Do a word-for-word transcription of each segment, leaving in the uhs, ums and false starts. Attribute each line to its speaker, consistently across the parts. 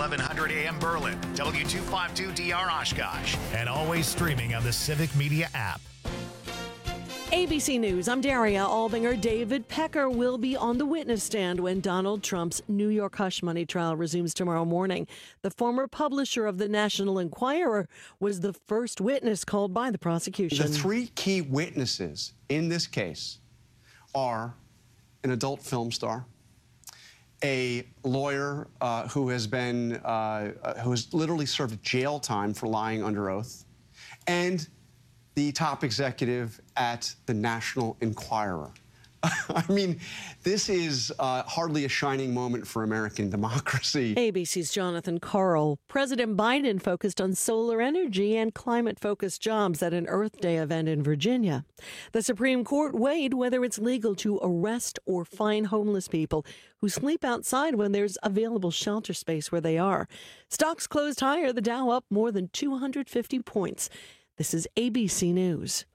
Speaker 1: eleven hundred A M Berlin, W two fifty-two D R Oshkosh, and always streaming on the Civic Media app.
Speaker 2: A B C News, I'm Daria Albinger. David Pecker will be on the witness stand when Donald Trump's New York hush money trial resumes tomorrow morning. The former publisher of the National Enquirer was the first witness called by the prosecution.
Speaker 3: The three key witnesses in this case are an adult film star, a lawyer uh, who has been, uh, who has literally served jail time for lying under oath, and the top executive at the National Enquirer. I mean, this is uh, hardly a shining moment for American democracy.
Speaker 2: A B C's Jonathan Karl. President Biden focused on solar energy and climate-focused jobs at an Earth Day event in Virginia. The Supreme Court weighed whether it's legal to arrest or fine homeless people who sleep outside when there's available shelter space where they are. Stocks closed higher, the Dow up more than two hundred fifty points. This is A B C News.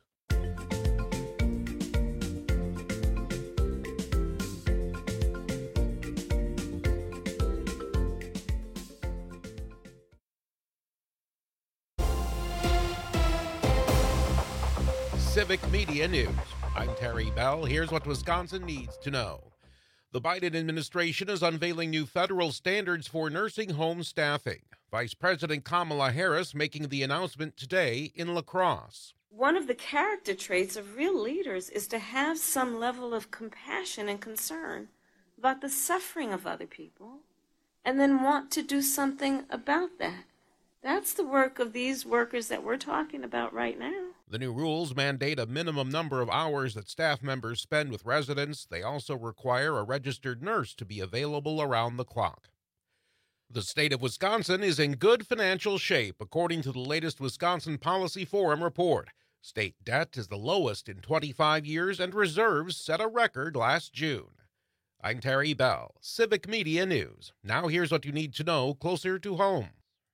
Speaker 4: Civic Media News. I'm Terry Bell. Here's what Wisconsin needs to know. The Biden administration is unveiling new federal standards for nursing home staffing. Vice President Kamala Harris making the announcement today in La Crosse.
Speaker 5: One of the character traits of real leaders is to have some level of compassion and concern about the suffering of other people, and then want to do something about that. That's the work of these workers that we're talking about right now.
Speaker 4: The new rules mandate a minimum number of hours that staff members spend with residents. They also require a registered nurse to be available around the clock. The state of Wisconsin is in good financial shape, according to the latest Wisconsin Policy Forum report. State debt is the lowest in twenty-five years, and reserves set a record last June. I'm Terry Bell, Civic Media News. Now here's what you need to know closer to home.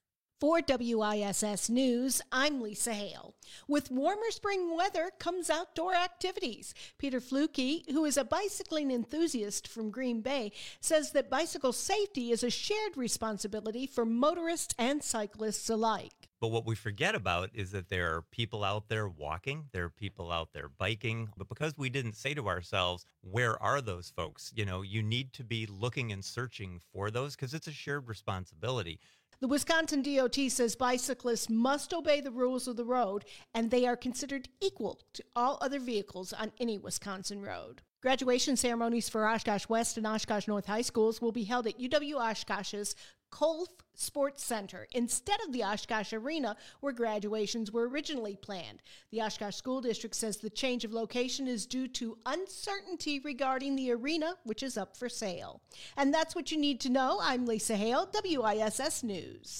Speaker 6: For W I S S News, I'm Lisa Hale. With warmer spring weather comes outdoor activities. Peter Fluke, who is a bicycling enthusiast from Green Bay, says that bicycle safety is a shared responsibility for motorists and cyclists alike.
Speaker 7: But what we forget about is that there are people out there walking, there are people out there biking. But because we didn't say to ourselves, where are those folks? You know, you need to be looking and searching for those because it's a shared responsibility.
Speaker 6: The Wisconsin D O T says bicyclists must obey the rules of the road, and they are considered equal to all other vehicles on any Wisconsin road. Graduation ceremonies for Oshkosh West and Oshkosh North High Schools will be held at U W Oshkosh's Kolf Sports Center instead of the Oshkosh Arena, where graduations were originally planned. The Oshkosh School District says the change of location is due to uncertainty regarding the arena, which is up for sale. And that's what you need to know. I'm Lisa Hale, W I S S News.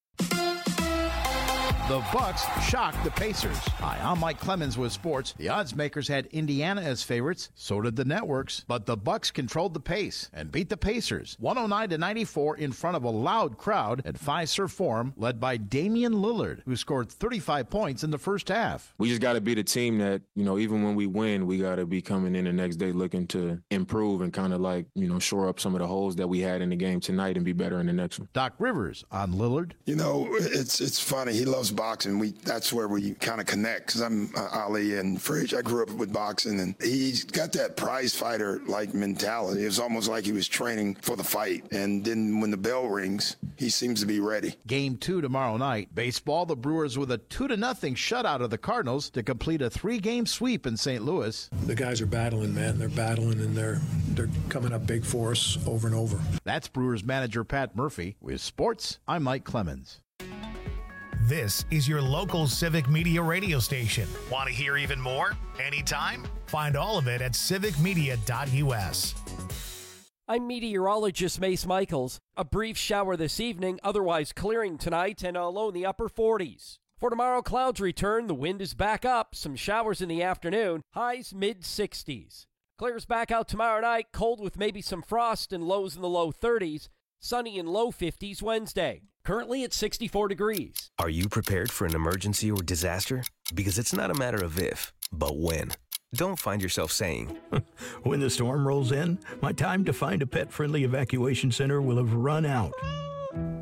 Speaker 8: The Bucks shocked the Pacers. Hi, I'm Mike Clemens with sports. The odds makers had Indiana as favorites, so did the networks, but the Bucks controlled the pace and beat the Pacers one oh nine to ninety-four in front of a loud crowd at Fiserv Forum, led by Damian Lillard, who scored thirty-five points in the first half.
Speaker 9: We just got to be the team that, you know, even when we win, we got to be coming in the next day looking to improve and kind of like, you know, shore up some of the holes that we had in the game tonight and be better in the next one.
Speaker 8: Doc Rivers on Lillard.
Speaker 10: You know, it's it's funny. He loves boxing. We that's where we kind of connect because I'm uh, Ali and Fridge. I grew up with boxing, and he's got that prize fighter like mentality. It was almost like he was training for the fight, and then when the bell rings, he seems to be ready.
Speaker 8: Game two tomorrow night. Baseball, the Brewers with a two to nothing shutout of the Cardinals to complete a three-game sweep in Saint Louis.
Speaker 11: The guys are battling, man. They're battling, and they're they're coming up big for us over and over.
Speaker 8: That's Brewers manager Pat Murphy. With sports, I'm Mike Clemens.
Speaker 1: This is your local Civic Media radio station. Want to hear even more? Anytime? Find all of it at civic media dot u s.
Speaker 12: I'm meteorologist Mace Michaels. A brief shower this evening, otherwise clearing tonight and a low in the upper forties. For tomorrow, clouds return. The wind is back up. Some showers in the afternoon. Highs mid sixties. Clears back out tomorrow night. Cold with maybe some frost and lows in the low thirties. Sunny and low fifties Wednesday. Currently at sixty-four degrees.
Speaker 13: Are you prepared for an emergency or disaster? Because it's not a matter of if, but when. Don't find yourself saying,
Speaker 14: when the storm rolls in, my time to find a pet-friendly evacuation center will have run out.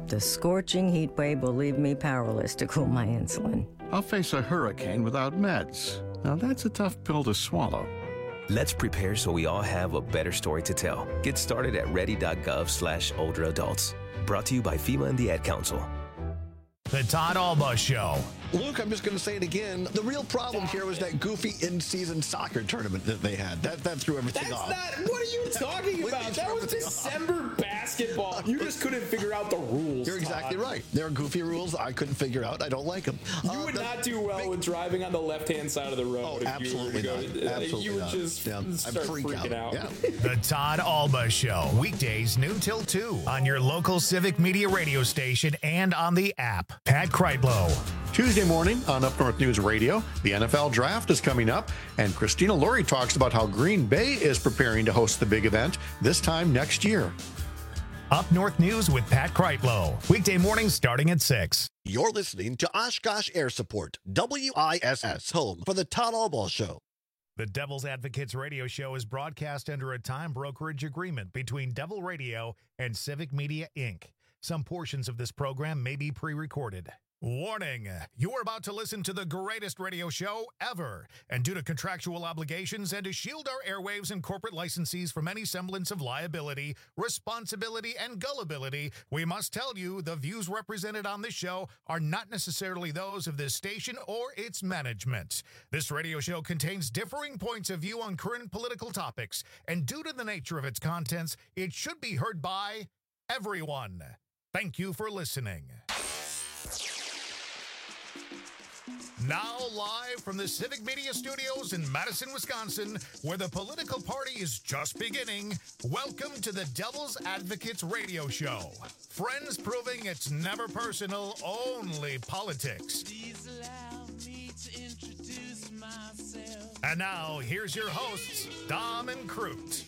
Speaker 14: The scorching heat wave will leave me powerless to cool my insulin.
Speaker 15: I'll face a hurricane without meds. Now that's a tough pill to swallow.
Speaker 13: Let's prepare so we all have a better story to tell. Get started at ready.gov slash older adults. Brought to you by FEMA and the Ad Council.
Speaker 1: The Todd Alba Show.
Speaker 16: Luke, I'm just going to say it again. The real problem here was that goofy in-season soccer tournament that they had. That that threw everything
Speaker 17: That's
Speaker 16: off.
Speaker 17: not. What are you talking about? That was December basketball. You just couldn't figure out the rules.
Speaker 16: You're exactly
Speaker 17: Todd.
Speaker 16: right. There are goofy rules I couldn't figure out. I don't like them.
Speaker 17: You
Speaker 16: uh,
Speaker 17: would
Speaker 16: the,
Speaker 17: not do well with driving on the left-hand side of the road.
Speaker 16: Oh,
Speaker 17: if
Speaker 16: absolutely
Speaker 17: you were
Speaker 16: not.
Speaker 17: to go,
Speaker 16: Absolutely
Speaker 17: You would
Speaker 16: not.
Speaker 17: just
Speaker 16: Yeah, I'd
Speaker 17: start
Speaker 16: freak
Speaker 17: freaking out.
Speaker 16: out. Yeah.
Speaker 1: The Todd Alba Show. Weekdays noon till two on your local Civic Media radio station and on the app. Pat Kreitlow.
Speaker 18: Tuesday morning on Up North News Radio, the N F L Draft is coming up, and Christina Lurie talks about how Green Bay is preparing to host the big event this time next year.
Speaker 1: Up North News with Pat Kreitlow. Weekday mornings starting at six.
Speaker 16: You're listening to Oshkosh Air Support, W I S S, home for the Todd Alba Show.
Speaker 1: The Devil's Advocates radio show is broadcast under a time brokerage agreement between Devil Radio and Civic Media, Incorporated. Some portions of this program may be pre-recorded. Warning, you're about to listen to the greatest radio show ever. And due to contractual obligations and to shield our airwaves and corporate licensees from any semblance of liability, responsibility, and gullibility, we must tell you the views represented on this show are not necessarily those of this station or its management. This radio show contains differing points of view on current political topics, and due to the nature of its contents, it should be heard by everyone. Thank you for listening. Now live from the Civic Media Studios in Madison, Wisconsin, where the political party is just beginning, welcome to the Devil's Advocates radio show. Friends proving it's never personal, only politics.
Speaker 19: Please allow me to introduce myself.
Speaker 1: And now, here's your hosts, Dom and Crute.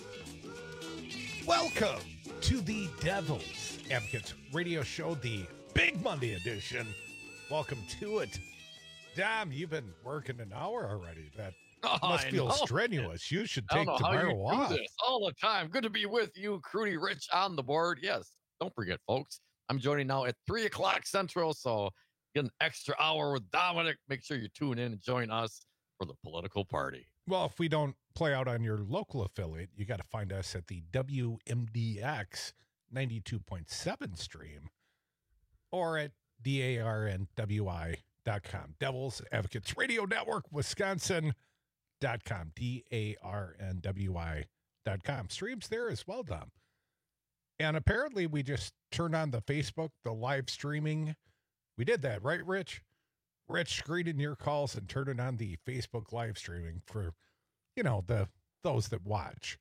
Speaker 20: Welcome to the Devil's Advocates radio show, the Big Monday edition. Welcome to it. Dom, you've been working an hour already. That
Speaker 21: oh,
Speaker 20: must
Speaker 21: I
Speaker 20: feel
Speaker 21: know.
Speaker 20: strenuous. You should
Speaker 21: I
Speaker 20: take
Speaker 21: don't know how
Speaker 20: tomorrow
Speaker 21: you
Speaker 20: off.
Speaker 21: do this all the time. Good to be with you, Crudy Rich on the board. Yes, don't forget, folks. I'm joining now at three o'clock Central, so get an extra hour with Dominic. Make sure you tune in and join us for the political party.
Speaker 20: Well, if we don't play out on your local affiliate, you got to find us at the W M D X ninety-two point seven stream or at D A R N W I dot com. Devil's Advocates Radio Network, Wisconsin dot com. D A R N W I dot com. Streams there as well, Dom. And apparently we just turned on the Facebook, the live streaming. We did that, right, Rich? Rich screening your calls and turning on the Facebook live streaming for, you know, the those that watch.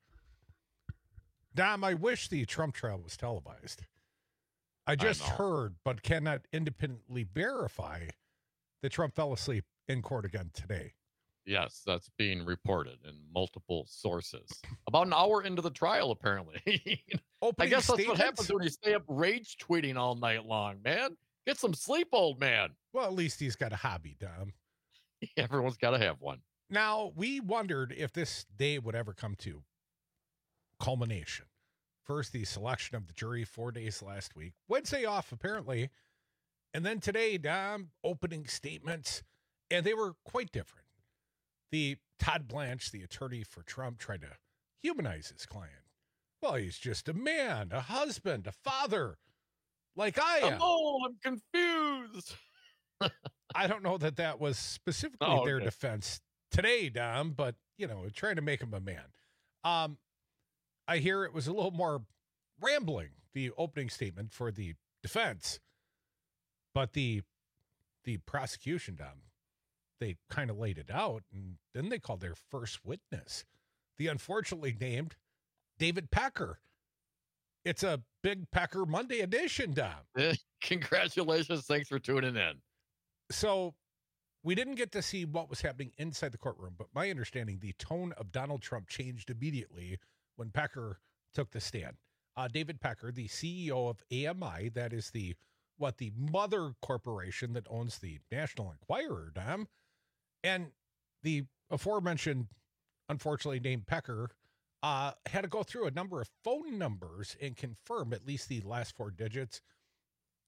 Speaker 20: Dom, I wish the Trump trial was televised. I just
Speaker 21: I
Speaker 20: heard, but cannot independently verify that Trump fell asleep in court again today.
Speaker 21: Yes, that's being reported in multiple sources. About an hour into the trial, apparently. I guess that's what happens when you stay up rage tweeting all night long, man. Get some sleep, old man.
Speaker 20: Well, at least he's got a hobby, Dom.
Speaker 21: Everyone's got to have one.
Speaker 20: Now, we wondered if this day would ever come to culmination. First, the selection of the jury four days last week. Wednesday off, apparently. And then today, Dom, opening statements. And they were quite different. The Todd Blanche, the attorney for Trump, tried to humanize his client. Well, he's just a man, a husband, a father, like I am.
Speaker 21: Oh, I'm confused.
Speaker 20: I don't know that that was specifically
Speaker 21: Oh,
Speaker 20: their
Speaker 21: okay.
Speaker 20: defense today, Dom, but, you know, trying to make him a man. Um, I hear it was a little more rambling, the opening statement for the defense, but the the prosecution, Dom, they kind of laid it out, and then they called their first witness, the unfortunately named David Packer. It's a Big Packer Monday edition, Dom.
Speaker 21: Congratulations. Thanks for tuning in.
Speaker 20: So we didn't get to see what was happening inside the courtroom, but my understanding, the tone of Donald Trump changed immediately when Packer took the stand. Uh, David Packer, the C E O of A M I, that is the, what, the mother corporation that owns the National Enquirer, Dom. And the aforementioned, unfortunately named Packer, uh, had to go through a number of phone numbers and confirm at least the last four digits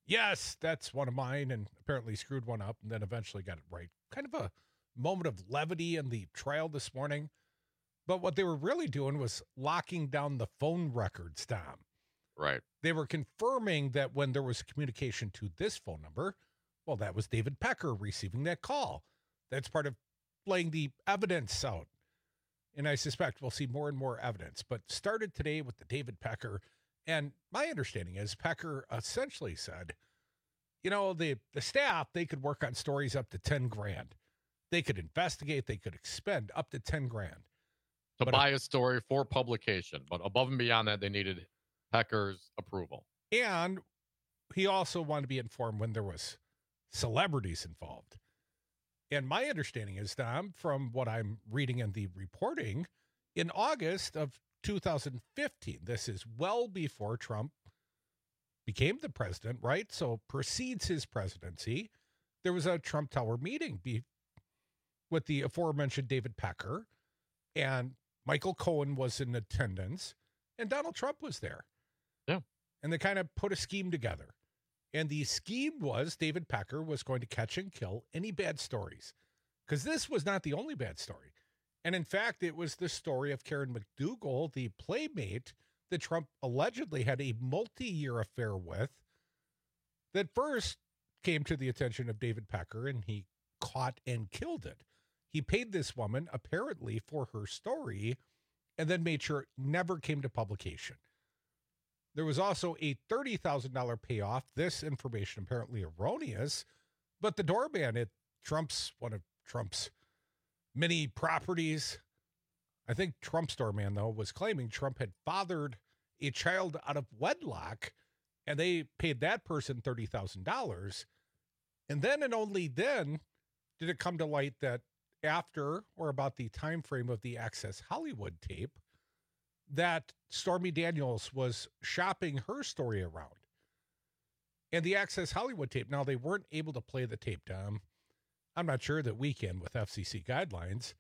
Speaker 20: Yes, that's one of mine, and apparently screwed one up and then eventually got it right. Kind of a moment of levity in the trial this morning. But what they were really doing was locking down the phone records, Tom.
Speaker 21: Right.
Speaker 20: They were confirming that when there was communication to this phone number, well, that was David Pecker receiving that call. That's part of laying the evidence out. And I suspect we'll see more and more evidence. But started today with the David Pecker. And my understanding is Pecker essentially said, you know, the, the staff, they could work on stories up to ten grand. They could investigate. They could expend up to ten grand.
Speaker 21: To
Speaker 20: but
Speaker 21: buy
Speaker 20: uh,
Speaker 21: a story for publication. But above and beyond that, they needed Pecker's approval.
Speaker 20: And he also wanted to be informed when there was celebrities involved. And my understanding is, Tom, from what I'm reading in the reporting, in August of two thousand fifteen, this is well before Trump became the president, right? So precedes his presidency. There was a Trump Tower meeting be, with the aforementioned David Pecker, and Michael Cohen was in attendance, and Donald Trump was there.
Speaker 21: Yeah.
Speaker 20: And they kind of put a scheme together. And the scheme was David Pecker was going to catch and kill any bad stories, because this was not the only bad story. And in fact, it was the story of Karen McDougal, the playmate that Trump allegedly had a multi-year affair with, that first came to the attention of David Pecker, and he caught and killed it. He paid this woman apparently for her story and then made sure it never came to publication. There was also a thirty thousand dollars payoff. This information apparently erroneous, but the doorman at Trump's, one of Trump's many properties, I think Trump's doorman, though, was claiming Trump had fathered a child out of wedlock, and they paid that person thirty thousand dollars. And then and only then did it come to light that after or about the time frame of the Access Hollywood tape, that Stormy Daniels was shopping her story around. And the Access Hollywood tape, now they weren't able to play the tape, Tom. I'm not sure that we can with F C C guidelines.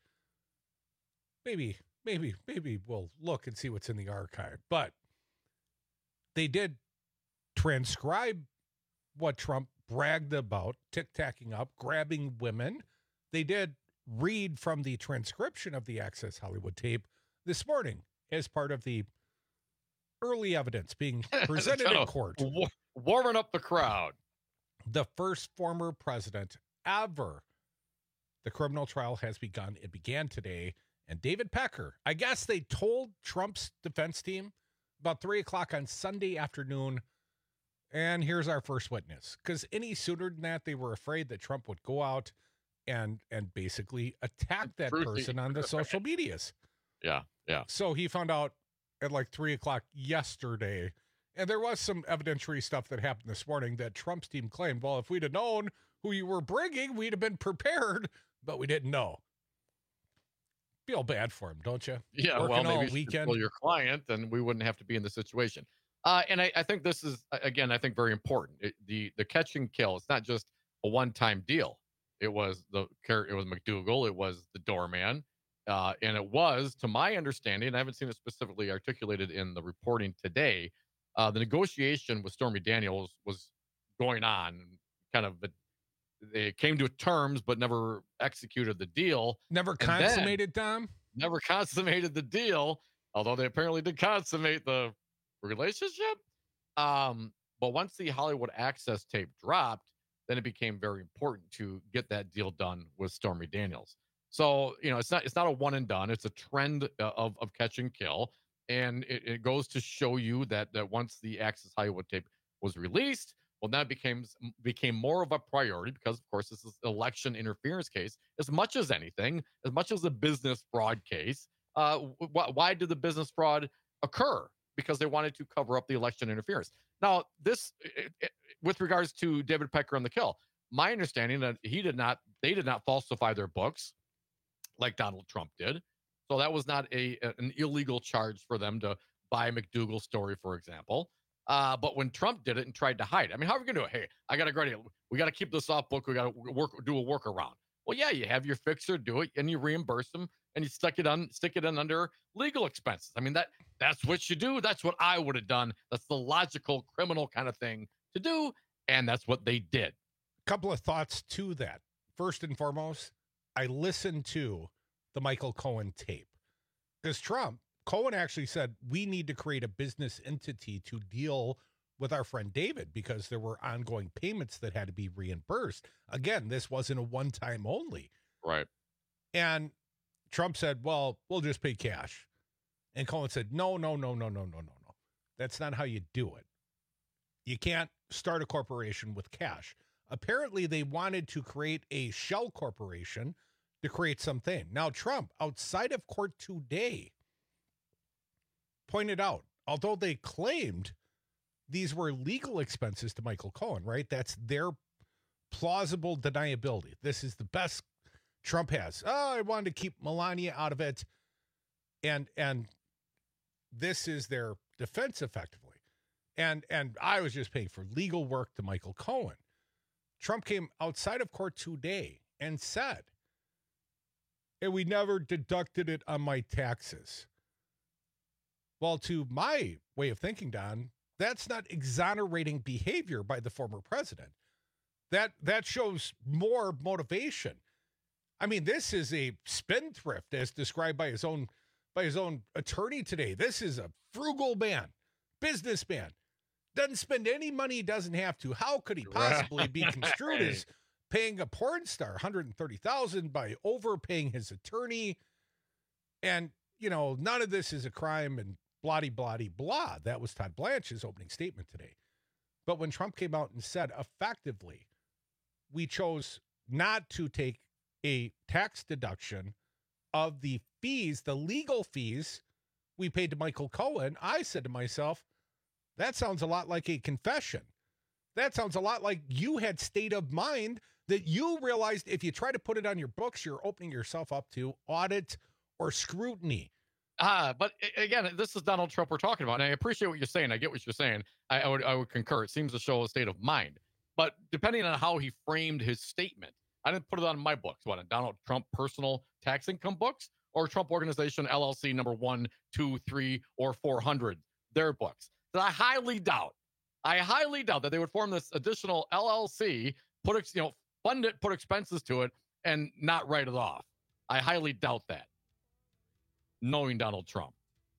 Speaker 20: Maybe, maybe, maybe we'll look and see what's in the archive. But they did transcribe what Trump bragged about, tic-tacking up, grabbing women. They did read from the transcription of the Access Hollywood tape this morning as part of the early evidence being presented in court.
Speaker 21: War- warming up the crowd.
Speaker 20: The first former president ever. The criminal trial has begun. It began today. And David Pecker, I guess they told Trump's defense team about three o'clock on Sunday afternoon, and here's our first witness. Because any sooner than that, they were afraid that Trump would go out and and basically attack that person on the social medias.
Speaker 21: Yeah, yeah.
Speaker 20: So he found out at like three o'clock yesterday, and there was some evidentiary stuff that happened this morning that Trump's team claimed, well, if we'd have known who you were bringing, we'd have been prepared, but we didn't know. Feel bad for him, don't you?
Speaker 21: Yeah,
Speaker 20: Working
Speaker 21: well, maybe
Speaker 20: all
Speaker 21: you should
Speaker 20: weekend.
Speaker 21: control your client, and we wouldn't have to be in the situation. Uh, and I, I think this is, again, I think very important. It, the the catch and kill, it's not just a one-time deal. It was the it was McDougal, it was the doorman, uh, and it was, to my understanding, and I haven't seen it specifically articulated in the reporting today, uh, the negotiation with Stormy Daniels was going on, kind of, they came to terms but never executed the deal.
Speaker 20: Never
Speaker 21: And
Speaker 20: consummated, Tom?
Speaker 21: Never consummated the deal, although they apparently did consummate the relationship. Um, but once the Hollywood Access tape dropped, then it became very important to get that deal done with Stormy Daniels. So, you know, it's not it's not a one and done. It's a trend of of catch and kill, and it, it goes to show you that that once the Access Hollywood tape was released, well, that became became more of a priority because, of course, this is an election interference case as much as anything, as much as a business fraud case. Uh, wh- why did the business fraud occur? Because they wanted to cover up the election interference. Now, this, it, it, with regards to David Pecker and the kill, my understanding that he did not, they did not falsify their books like Donald Trump did. So that was not a an illegal charge for them to buy McDougal's story, for example. Uh, but when Trump did it and tried to hide it, I mean, how are we going to do it? Hey, I got a great idea. We got to keep this off book. We got to work, do a workaround. Well, yeah, you have your fixer do it and you reimburse them and you stick it on, stick it in under legal expenses. I mean, that that's what you do. That's what I would have done. That's the logical criminal kind of thing to do. And that's what they did.
Speaker 20: Couple of thoughts to that. First and foremost, I listened to the Michael Cohen tape because Trump, Cohen actually said, we need to create a business entity to deal with our friend David because there were ongoing payments that had to be reimbursed. Again, this wasn't a one-time only.
Speaker 21: Right.
Speaker 20: And Trump said, well, we'll just pay cash. And Cohen said, no, no, no, no, no, no, no, no. That's not how you do it. You can't start a corporation with cash. Apparently, they wanted to create a shell corporation to create something. Now, Trump, outside of court today, pointed out, although they claimed these were legal expenses to Michael Cohen, right? That's their plausible deniability. This is the best Trump has. Oh, I wanted to keep Melania out of it. And and this is their defense effectively. And and I was just paying for legal work to Michael Cohen. Trump came outside of court today and said, hey, we never deducted it on my taxes. Well, to my way of thinking, Don, that's not exonerating behavior by the former president. That that shows more motivation. I mean, this is a spendthrift as described by his own by his own attorney today. This is a frugal man, businessman. Doesn't spend any money he doesn't have to. How could he possibly be construed as paying a porn star one hundred thirty thousand dollars by overpaying his attorney? And, you know, none of this is a crime and blah, blah, blah. That was Todd Blanche's opening statement today. But when Trump came out and said, effectively, we chose not to take a tax deduction of the fees, the legal fees we paid to Michael Cohen, I said to myself, that sounds a lot like a confession. That sounds a lot like you had state of mind that you realized if you try to put it on your books, you're opening yourself up to audit or scrutiny.
Speaker 21: Ah, but again, this is Donald Trump we're talking about, and I appreciate what you're saying. I get what you're saying. I, I would I would concur. It seems to show a state of mind. But depending on how he framed his statement, I didn't put it on my books. What, on Donald Trump personal tax income books or Trump Organization L L C number one, two, three, or four hundred, their books? That I highly doubt. I highly doubt that they would form this additional L L C, put ex, you know, fund it, put expenses to it, and not write it off. I highly doubt that. Knowing Donald Trump.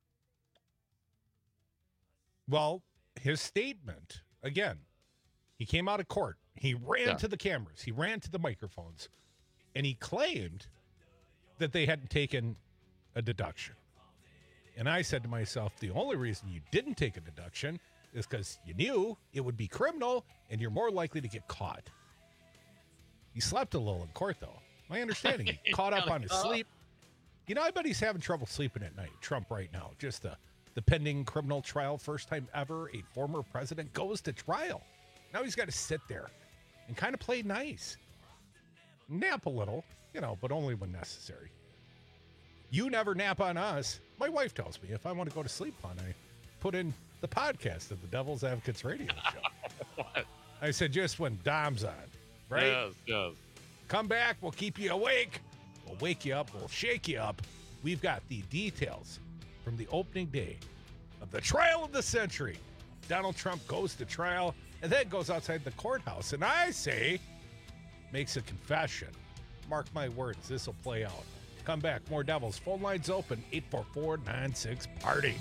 Speaker 20: Well, his statement, again, he came out of court. He ran yeah. to the cameras. He ran to the microphones. And he claimed that they hadn't taken a deduction. And I said to myself, the only reason you didn't take a deduction is because you knew it would be criminal and you're more likely to get caught. He slept a little in court, though. My understanding, he caught up on his sleep. You know, I bet he's having trouble sleeping at night, Trump, right now. Just the, the pending criminal trial, first time ever a former president goes to trial. Now he's got to sit there and kind of play nice. Nap a little, you know, but only when necessary. You never nap on us. My wife tells me if I want to go to sleep on, I put in the podcast of the Devil's Advocates radio show. I said just when Dom's on, right?
Speaker 21: Yes, yes.
Speaker 20: Come back. We'll keep you awake. We'll wake you up. We'll shake you up. We've got the details from the opening day of the trial of the century. Donald Trump goes to trial and then goes outside the courthouse. And I say, makes a confession. Mark my words, this will play out. Come back. More Devils. Phone lines open. eight four four, nine six, party.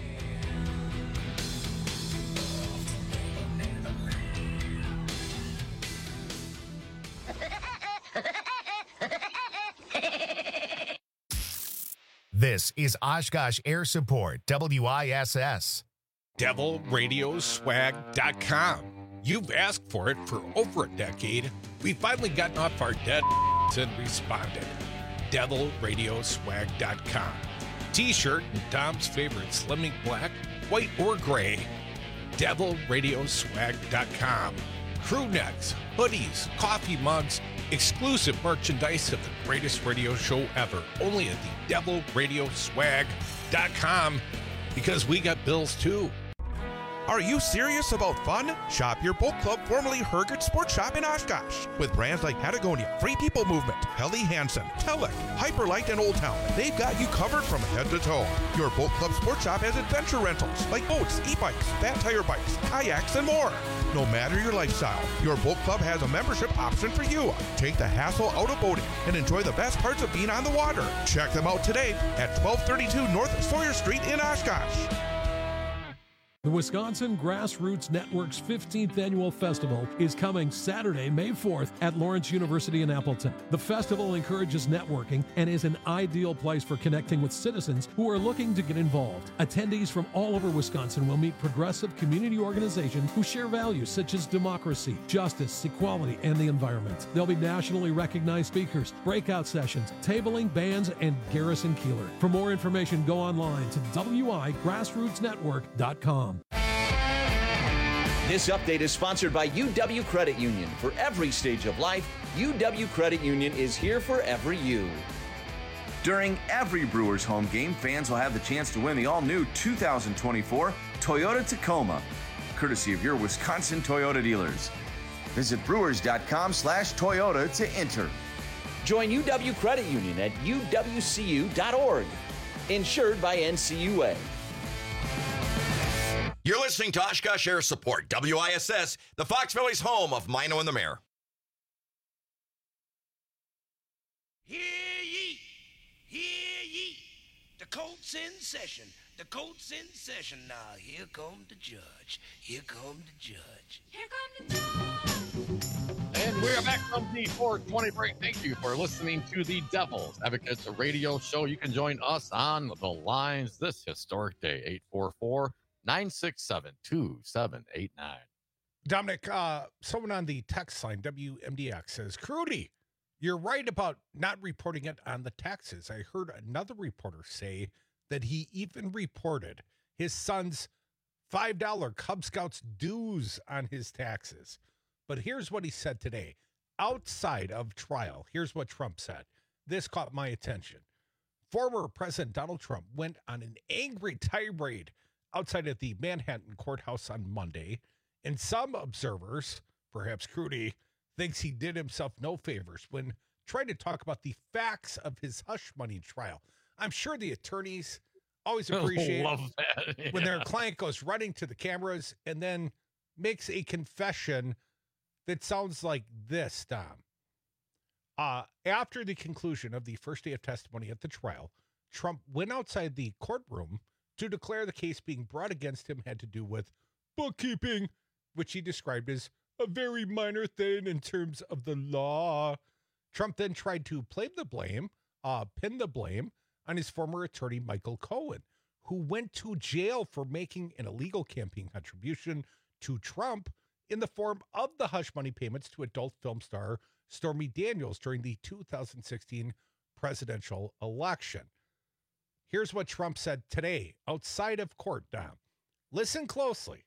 Speaker 1: This is Oshkosh Air Support, W I S S.
Speaker 4: Devil Radio Swag dot com. You've asked for it for over a decade. We've finally gotten off our dead and responded. Devil Radio Swag dot com. T-shirt and Dom's favorite Slimming Black, white or gray. Devil Radio Swag dot com. Crew necks, hoodies, coffee mugs, exclusive merchandise of the greatest radio show ever. Only at the Devil Radio Swag dot com, because we got bills too.
Speaker 3: Are you serious about fun? Shop your boat club, formerly Hergert Sports Shop in Oshkosh. With brands like Patagonia, Free People Movement, Helly Hansen, Telek, Hyperlight, and Old Town, they've got you covered from head to toe. Your boat club sports shop has adventure rentals like boats, e-bikes, fat tire bikes, kayaks, and more. No matter your lifestyle, your boat club has a membership option for you. Take the hassle out of boating and enjoy the best parts of being on the water. Check them out today at twelve thirty-two North Sawyer Street in Oshkosh.
Speaker 2: The Wisconsin Grassroots Network's fifteenth Annual Festival is coming Saturday, May fourth at Lawrence University in Appleton. The festival encourages networking and is an ideal place for connecting with citizens who are looking to get involved. Attendees from all over Wisconsin will meet progressive community organizations who share values such as democracy, justice, equality, and the environment. There'll be nationally recognized speakers, breakout sessions, tabling, bands, and Garrison Keeler. For more information, go online to w i grassroots network dot com.
Speaker 22: This update is sponsored by U W Credit Union. For every stage of life, U W Credit Union is here for every you.
Speaker 23: During every Brewers home game, fans will have the chance to win the all-new two thousand twenty-four Toyota Tacoma, courtesy of your Wisconsin Toyota dealers. Visit brewers.com slash Toyota to enter.
Speaker 22: Join U W Credit Union at u w c u dot org. Insured by N C U A.
Speaker 24: You're listening to Oshkosh Air Support, W I S S, the Fox Valley's home of Mino and the Mayor.
Speaker 19: Hear ye, hear ye, the court's in session, the court's in session. Now, here come the judge, here come the judge. Here come the judge.
Speaker 21: And we're back from the four twenty break. Thank you for listening to the Devil's Advocates radio show. You can join us on the lines this historic day, eight four four, nine six seven, two seven eight nine.
Speaker 20: Dominic, uh, someone on the text line, W M D X, says, Crudy, you're right about not reporting it on the taxes. I heard another reporter say that he even reported his son's five dollar Cub Scouts dues on his taxes. But here's what he said today. Outside of trial, here's what Trump said. This caught my attention. Former President Donald Trump went on an angry tirade outside of the Manhattan courthouse on Monday, and some observers, perhaps Crudy, thinks he did himself no favors when trying to talk about the facts of his hush money trial. I'm sure the attorneys always appreciate
Speaker 21: Love that. Yeah.
Speaker 20: when their client goes running to the cameras and then makes a confession that sounds like this, Dom. Uh, after the conclusion of the first day of testimony at the trial, Trump went outside the courtroom to declare the case being brought against him had to do with bookkeeping, which he described as a very minor thing in terms of the law. Trump then tried to blame the blame, uh, pin the blame on his former attorney, Michael Cohen, who went to jail for making an illegal campaign contribution to Trump in the form of the hush money payments to adult film star Stormy Daniels during the two thousand sixteen presidential election. Here's what Trump said today outside of court, Dom. Listen closely.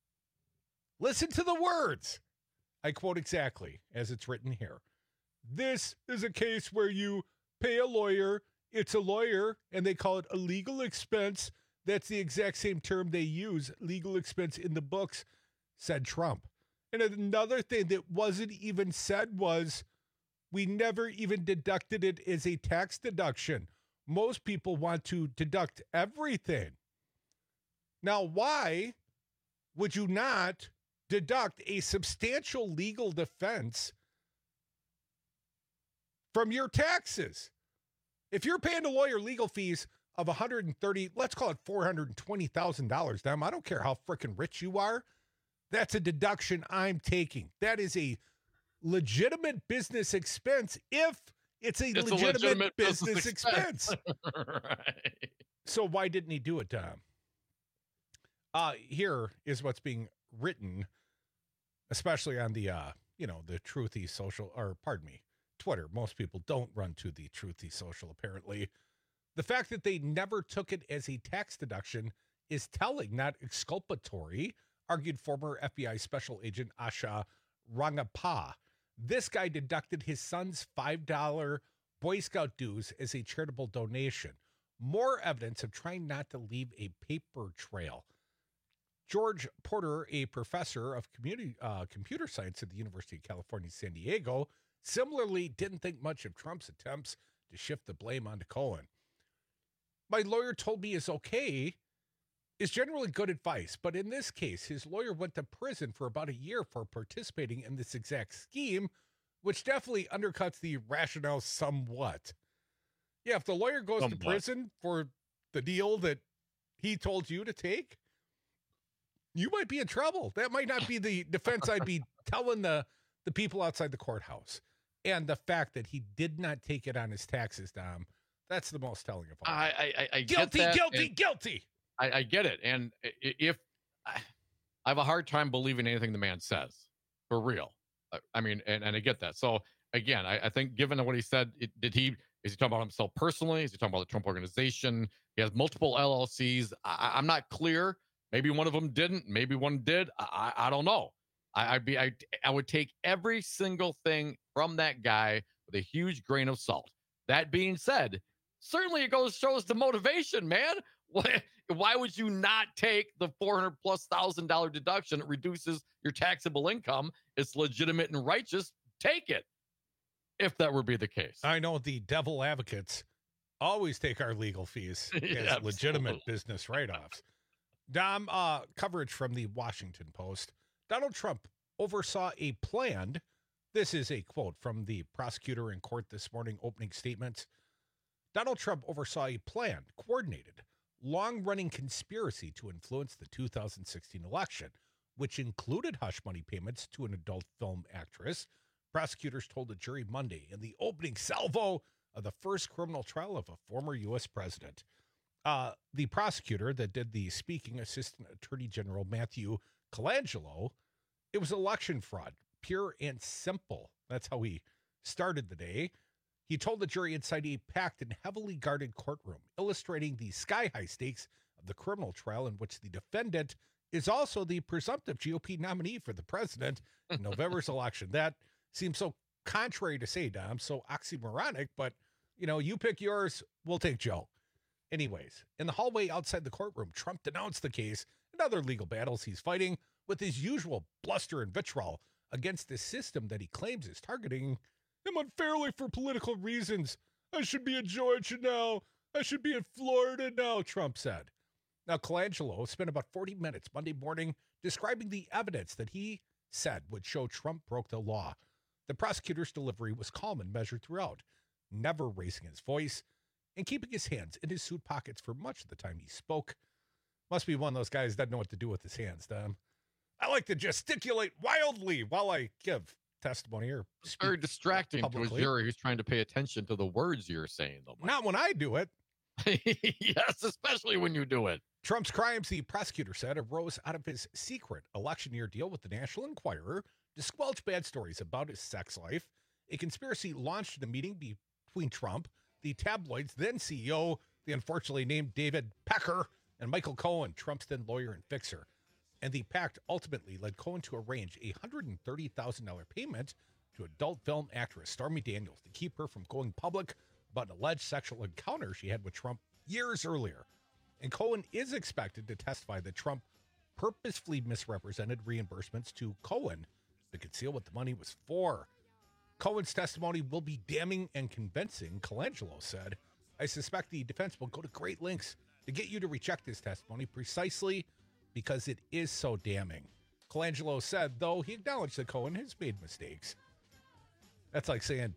Speaker 20: Listen to the words. I quote exactly as it's written here. This is a case where you pay a lawyer. It's a lawyer, and they call it a legal expense. That's the exact same term they use, legal expense, in the books, said Trump. And another thing that wasn't even said was, we never even deducted it as a tax deduction. Most people want to deduct everything. Now, why would you not deduct a substantial legal defense from your taxes? If you're paying a lawyer legal fees of one hundred thirty, let's call it four hundred twenty thousand dollars, Dom, I don't care how freaking rich you are. That's a deduction I'm taking. That is a legitimate business expense if it's a,
Speaker 21: It's
Speaker 20: legitimate,
Speaker 21: a legitimate
Speaker 20: business,
Speaker 21: business
Speaker 20: expense.
Speaker 21: expense. Right.
Speaker 20: So why didn't he do it, Dom? Uh, here is what's being written, especially on the, uh, you know, the Truthy social, or pardon me, Twitter. Most people don't run to the Truthy social, apparently. The fact that they never took it as a tax deduction is telling, not exculpatory, argued former F B I Special Agent Asha Rangappa. This guy deducted his son's five dollar Boy Scout dues as a charitable donation. More evidence of trying not to leave a paper trail. George Porter, a professor of community, uh, computer science at the University of California, San Diego, similarly didn't think much of Trump's attempts to shift the blame onto Cohen. My lawyer told me it's okay is generally good advice. But in this case, his lawyer went to prison for about a year for participating in this exact scheme, which definitely undercuts the rationale somewhat. Yeah, if the lawyer goes somewhat. to prison for the deal that he told you to take, you might be in trouble. That might not be the defense I'd be telling the, the people outside the courthouse. And the fact that he did not take it on his taxes, Dom, that's the most telling of all.
Speaker 21: I, I, I
Speaker 20: guilty,
Speaker 21: get that,
Speaker 20: guilty, guilty.
Speaker 21: I, I get it. And if I have a hard time believing anything the man says, for real. I mean, and, and I get that. So again, I, I think given what he said, it, did he, is he talking about himself personally? Is he talking about the Trump Organization? He has multiple L L Cs. I, I'm not clear. Maybe one of them didn't. Maybe one did. I, I, I don't know. I, I'd be, I, I would take every single thing from that guy with a huge grain of salt. That being said, certainly it goes shows the motivation, man. Why, why would you not take the four hundred plus thousand dollar deduction? It reduces your taxable income. It's legitimate and righteous. Take it. If that would be the case.
Speaker 20: I know the devil advocates always take our legal fees as
Speaker 21: Yeah,
Speaker 20: legitimate business write-offs. Dom, uh, coverage from the Washington Post. Donald Trump oversaw a planned, this is a quote from the prosecutor in court this morning, opening statements. Donald Trump oversaw a planned, coordinated, long-running conspiracy to influence the two thousand sixteen election, which included hush money payments to an adult film actress. Prosecutors told a jury Monday in the opening salvo of the first criminal trial of a former U S president. Uh, the prosecutor that did the speaking, Assistant Attorney General Matthew Colangelo, it was election fraud, pure and simple. That's how he started the day. He told the jury inside a packed and heavily guarded courtroom, illustrating the sky-high stakes of the criminal trial in which the defendant is also the presumptive G O P nominee for the president in November's election. That seems so contrary to say, Dom, so oxymoronic, but, you know, you pick yours, we'll take Joe. Anyways, in the hallway outside the courtroom, Trump denounced the case and other legal battles he's fighting with his usual bluster and vitriol against the system that he claims is targeting him unfairly for political reasons. I should be in Georgia now. I should be in Florida now, Trump said. Now, Colangelo spent about forty minutes Monday morning describing the evidence that he said would show Trump broke the law. The prosecutor's delivery was calm and measured throughout, never raising his voice and keeping his hands in his suit pockets for much of the time he spoke. Must be one of those guys that doesn't know what to do with his hands, Dom. I like to gesticulate wildly while I give testimony or
Speaker 21: It's very distracting
Speaker 20: publicly.
Speaker 21: to a jury who's trying to pay attention to the words you're saying, though.
Speaker 20: Not when I do it.
Speaker 21: Yes, especially when you do it.
Speaker 20: Trump's crimes, the prosecutor said, arose out of his secret election year deal with the National Enquirer to squelch bad stories about his sex life. A conspiracy launched in a meeting between Trump, the tabloid's then C E O, the unfortunately named David Pecker, and Michael Cohen, Trump's then lawyer and fixer. And the pact ultimately led Cohen to arrange a one hundred thirty thousand dollars payment to adult film actress Stormy Daniels to keep her from going public about an alleged sexual encounter she had with Trump years earlier. And Cohen is expected to testify that Trump purposefully misrepresented reimbursements to Cohen to conceal what the money was for. Cohen's testimony will be damning and convincing, Colangelo said. I suspect the defense will go to great lengths to get you to reject his testimony precisely because it is so damning. Colangelo said, though, he acknowledged that Cohen has made mistakes. That's like saying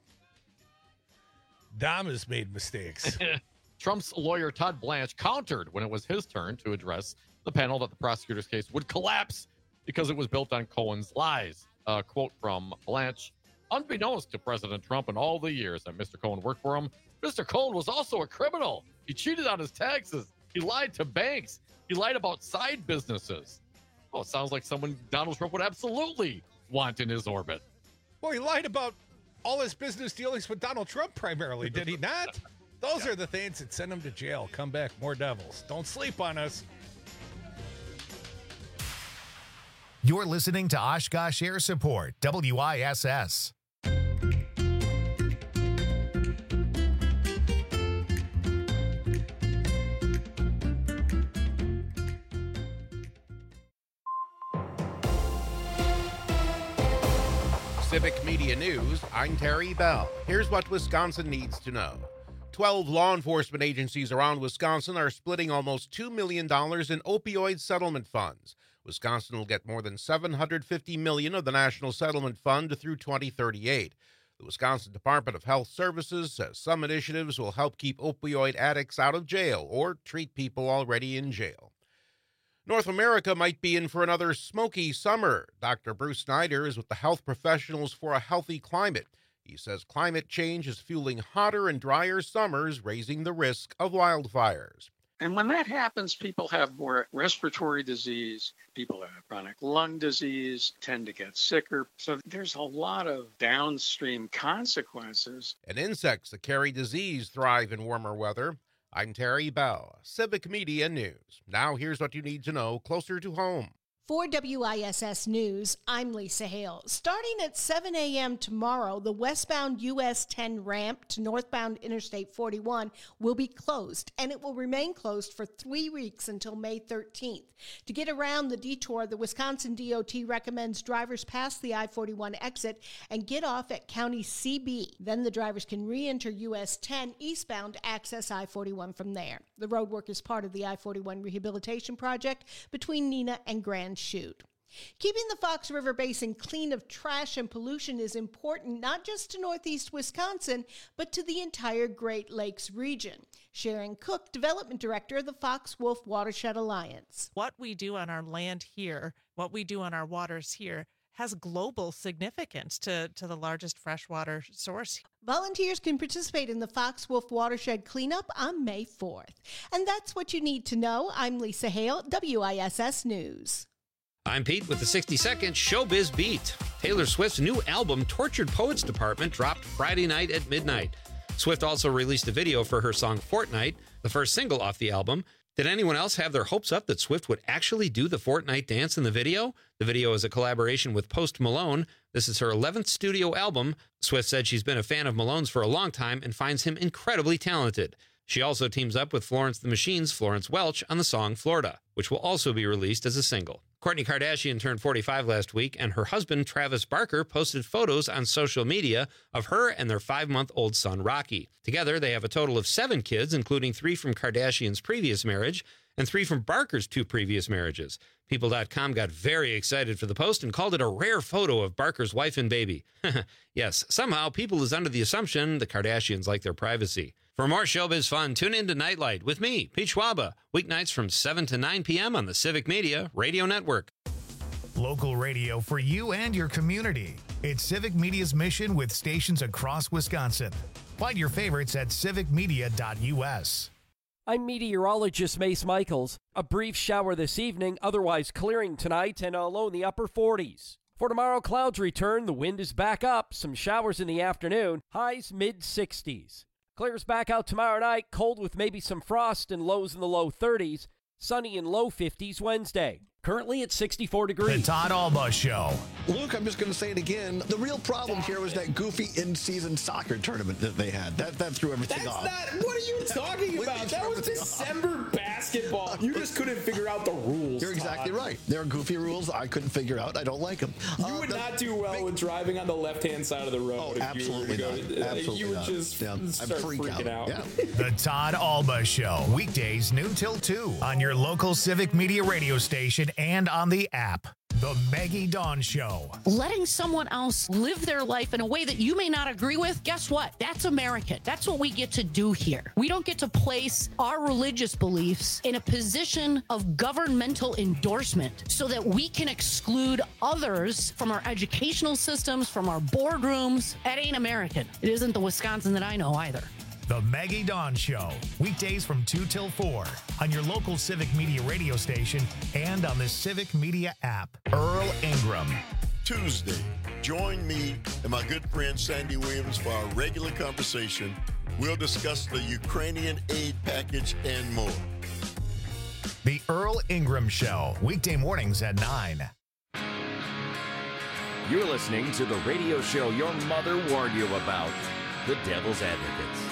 Speaker 20: Dom has made mistakes.
Speaker 21: Trump's lawyer, Todd Blanche, countered when it was his turn to address the panel that the prosecutor's case would collapse because it was built on Cohen's lies. A quote from Blanche, unbeknownst to President Trump in all the years that Mister Cohen worked for him, Mister Cohen was also a criminal. He cheated on his taxes. He lied to banks. He lied about side businesses. Oh, it sounds like someone Donald Trump would absolutely want in his orbit.
Speaker 20: Well, he lied about all his business dealings with Donald Trump primarily, did he not? Those yeah. are the things that send him to jail. Come back, more devils. Don't sleep on us.
Speaker 1: You're listening to Oshkosh Air Support, W I S S.
Speaker 4: Civic Media News, I'm Terry Bell. Here's what Wisconsin needs to know. twelve law enforcement agencies around Wisconsin are splitting almost two million dollars in opioid settlement funds. Wisconsin will get more than seven hundred fifty million dollars of the National Settlement Fund through twenty thirty-eight. The Wisconsin Department of Health Services says some initiatives will help keep opioid addicts out of jail or treat people already in jail. North America might be in for another smoky summer. Doctor Bruce Snyder is with the Health Professionals for a Healthy Climate. He says climate change is fueling hotter and drier summers, raising the risk of wildfires.
Speaker 5: And when that happens, people have more respiratory disease, people have chronic lung disease, tend to get sicker. So there's a lot of downstream consequences.
Speaker 4: And insects that carry disease thrive in warmer weather. I'm Terry Bell, Civic Media News. Now here's what you need to know closer to home.
Speaker 6: For W I S S News, I'm Lisa Hale. Starting at seven a.m. tomorrow, the westbound U S ten ramp to northbound Interstate forty-one will be closed, and it will remain closed for three weeks until May thirteenth. To get around the detour, the Wisconsin D O T recommends drivers pass the I forty-one exit and get off at County C B. Then the drivers can re-enter U S ten eastbound to access I forty-one from there. The roadwork is part of the I forty-one rehabilitation project between Neenah and Grand Chute. Keeping the Fox River Basin clean of trash and pollution is important not just to northeast Wisconsin, but to the entire Great Lakes region. Sharon Cook, Development Director of the Fox Wolf Watershed Alliance.
Speaker 7: What we do on our land here, what we do on our waters here, has global significance to, to the largest freshwater source.
Speaker 6: Volunteers can participate in the Fox Wolf Watershed Cleanup on May fourth. And that's what you need to know. I'm Lisa Hale, W I S S News.
Speaker 9: I'm Pete with the sixty second Showbiz Beat. Taylor Swift's new album, Tortured Poets Department, dropped Friday night at midnight. Swift also released a video for her song Fortnite, the first single off the album. Did anyone else have their hopes up that Swift would actually do the Fortnite dance in the video? The video is a collaboration with Post Malone. This is her eleventh studio album. Swift said she's been a fan of Malone's for a long time and finds him incredibly talented. She also teams up with Florence the Machine's Florence Welch on the song Florida, which will also be released as a single. Kourtney Kardashian turned forty-five last week, and her husband, Travis Barker, posted photos on social media of her and their five-month-old son, Rocky. Together, they have a total of seven kids, including three from Kardashian's previous marriage and three from Barker's two previous marriages. People dot com got very excited for the post and called it a rare photo of Barker's wife and baby. Yes, somehow people is under the assumption the Kardashians like their privacy. For more showbiz fun, tune in to Nightlight with me, Pete Schwaba, weeknights from seven to nine p.m. on the Civic Media Radio Network.
Speaker 1: Local radio for you and your community. It's Civic Media's mission with stations across Wisconsin. Find your favorites at civic media dot u s.
Speaker 12: I'm meteorologist Mace Michaels. A brief shower this evening, otherwise clearing tonight and a low in the upper forties. For tomorrow, clouds return. The wind is back up. Some showers in the afternoon. Highs mid sixties. Clears back out tomorrow night. Cold with maybe some frost and lows in the low thirties. Sunny and low fifties Wednesday. Currently at sixty-four degrees.
Speaker 1: The Todd Alba Show.
Speaker 16: Luke, I'm just going to say it again. The real problem here was that goofy in-season soccer tournament that they had. That that threw everything
Speaker 17: That's
Speaker 16: off.
Speaker 17: Not, what are you talking about? That was December off. basketball. You just couldn't figure out the rules.
Speaker 16: You're exactly Todd. right. There are goofy rules I couldn't figure out. I don't like them.
Speaker 17: You
Speaker 16: uh,
Speaker 17: would
Speaker 16: the,
Speaker 17: not do well big, with driving on the left-hand side of the road.
Speaker 16: Oh,
Speaker 17: if
Speaker 16: absolutely
Speaker 17: you were
Speaker 16: not.
Speaker 17: to go,
Speaker 16: Absolutely
Speaker 17: You would
Speaker 16: not.
Speaker 17: just
Speaker 16: yeah,
Speaker 17: start
Speaker 16: freak
Speaker 17: freaking out.
Speaker 16: out. Yeah.
Speaker 1: The Todd Alba Show. Weekdays noon till two on your local Civic Media radio station and on the app. The Maggie Dawn Show.
Speaker 25: Letting someone else live their life in a way that you may not agree with, guess what? That's American. That's what we get to do here. We don't get to place our religious beliefs in a position of governmental endorsement so that we can exclude others from our educational systems, from our boardrooms. That ain't American. It isn't the Wisconsin that I know either.
Speaker 1: The Maggie Dawn Show, weekdays from two till four on your local Civic Media radio station and on the Civic Media app. Earl Ingram.
Speaker 26: Tuesday, join me and my good friend Sandy Williams for our regular conversation. We'll discuss the Ukrainian aid package and more.
Speaker 1: The Earl Ingram Show, weekday mornings at nine.
Speaker 23: You're listening to the radio show your mother warned you about, The Devil's Advocates.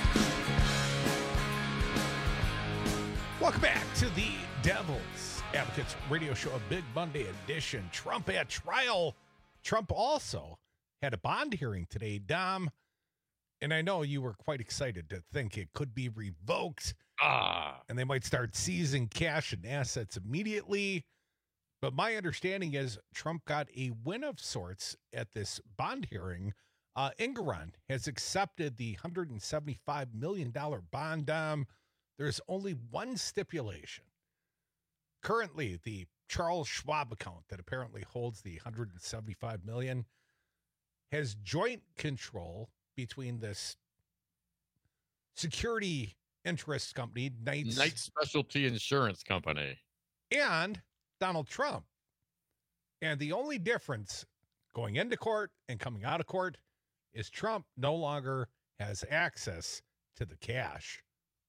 Speaker 20: Welcome back to the Devil's Advocates radio show, a Big Monday edition. Trump at trial. Trump also had a bond hearing today. Dom, And I know you were quite excited to think it could be revoked.
Speaker 21: Ah.
Speaker 20: And they might start seizing cash and assets immediately. But my understanding is Trump got a win of sorts at this bond hearing. Uh, Engeron has accepted the one hundred seventy-five million dollars bond. Um, there's only one stipulation. Currently, the Charles Schwab account that apparently holds the one hundred seventy-five million dollars has joint control between this security interest company, Knights,
Speaker 21: Knight Specialty Insurance Company,
Speaker 20: and Donald Trump. And the only difference going into court and coming out of court is Trump no longer has access to the cash.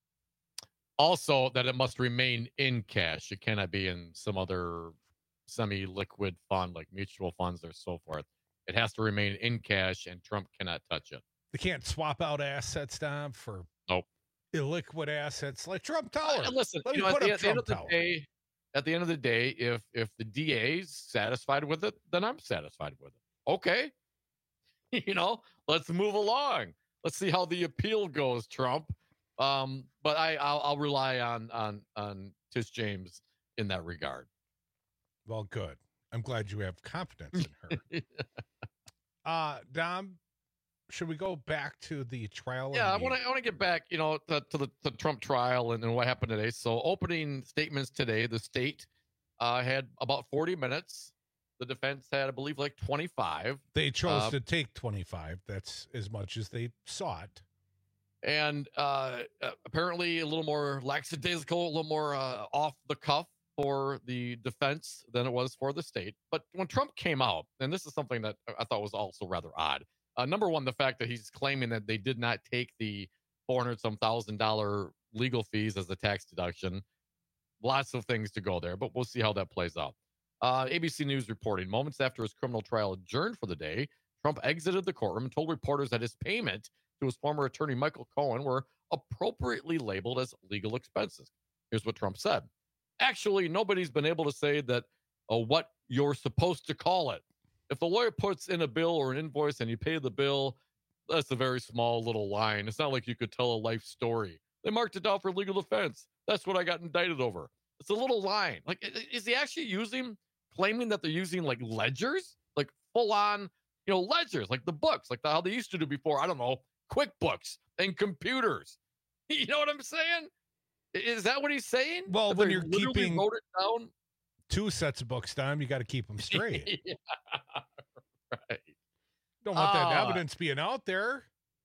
Speaker 21: Also, that it must remain in cash. It cannot be in some other semi-liquid fund like mutual funds or so forth. It has to remain in cash, and Trump cannot touch it.
Speaker 20: They can't swap out assets, Dom, for
Speaker 21: nope.
Speaker 20: illiquid assets like Trump Tower.
Speaker 21: Uh, listen,
Speaker 20: Let me
Speaker 21: you know,
Speaker 20: put
Speaker 21: at,
Speaker 20: up
Speaker 21: the, at the end
Speaker 20: Trump
Speaker 21: of the
Speaker 20: Tower.
Speaker 21: day, at the end of the day, if if the D A's satisfied with it, then I'm satisfied with it. Okay, you know, let's move along. Let's see how the appeal goes, Trump. Um, but I, I'll, I'll rely on on on Tish James in that regard.
Speaker 20: Well, good. I'm glad you have confidence in her. uh, Dom, should we go back to the trial?
Speaker 21: Yeah, I
Speaker 20: the-
Speaker 21: want to I want to get back, you know, to, to the to Trump trial and, and what happened today. So, opening statements today, the state uh, had about forty minutes. The defense had, I believe, like twenty-five.
Speaker 20: They chose
Speaker 21: Uh,
Speaker 20: to take twenty-five. That's as much as they sought.
Speaker 21: and uh, uh, apparently a little more lackadaisical, a little more uh, off the cuff for the defense than it was for the state. But when Trump came out, and this is something that I thought was also rather odd. Uh, number one, the fact that he's claiming that they did not take the four hundred some thousand dollar legal fees as a tax deduction. Lots of things to go there, but we'll see how that plays out. Uh, A B C News reporting, moments after his criminal trial adjourned for the day, Trump exited the courtroom and told reporters that his payment to his former attorney, Michael Cohen, were appropriately labeled as legal expenses. Here's what Trump said. Actually, nobody's been able to say that uh, what you're supposed to call it. If the lawyer puts in a bill or an invoice and you pay the bill, that's a very small little line. It's not like you could tell a life story. They marked it down for legal defense. That's what I got indicted over. It's a little line. Like, is he actually using, claiming that they're using like ledgers, like full on, you know, ledgers, like the books, like the, how they used to do before? I don't know, QuickBooks and computers. You know what I'm saying? Is that what he's saying?
Speaker 20: Well,
Speaker 21: That
Speaker 20: when
Speaker 21: they
Speaker 20: you're
Speaker 21: literally
Speaker 20: keeping
Speaker 21: wrote it down.
Speaker 20: two sets of books, Dom, you got to keep them straight.
Speaker 21: Yeah, right.
Speaker 20: Don't want that
Speaker 21: Ah.
Speaker 20: evidence being out there.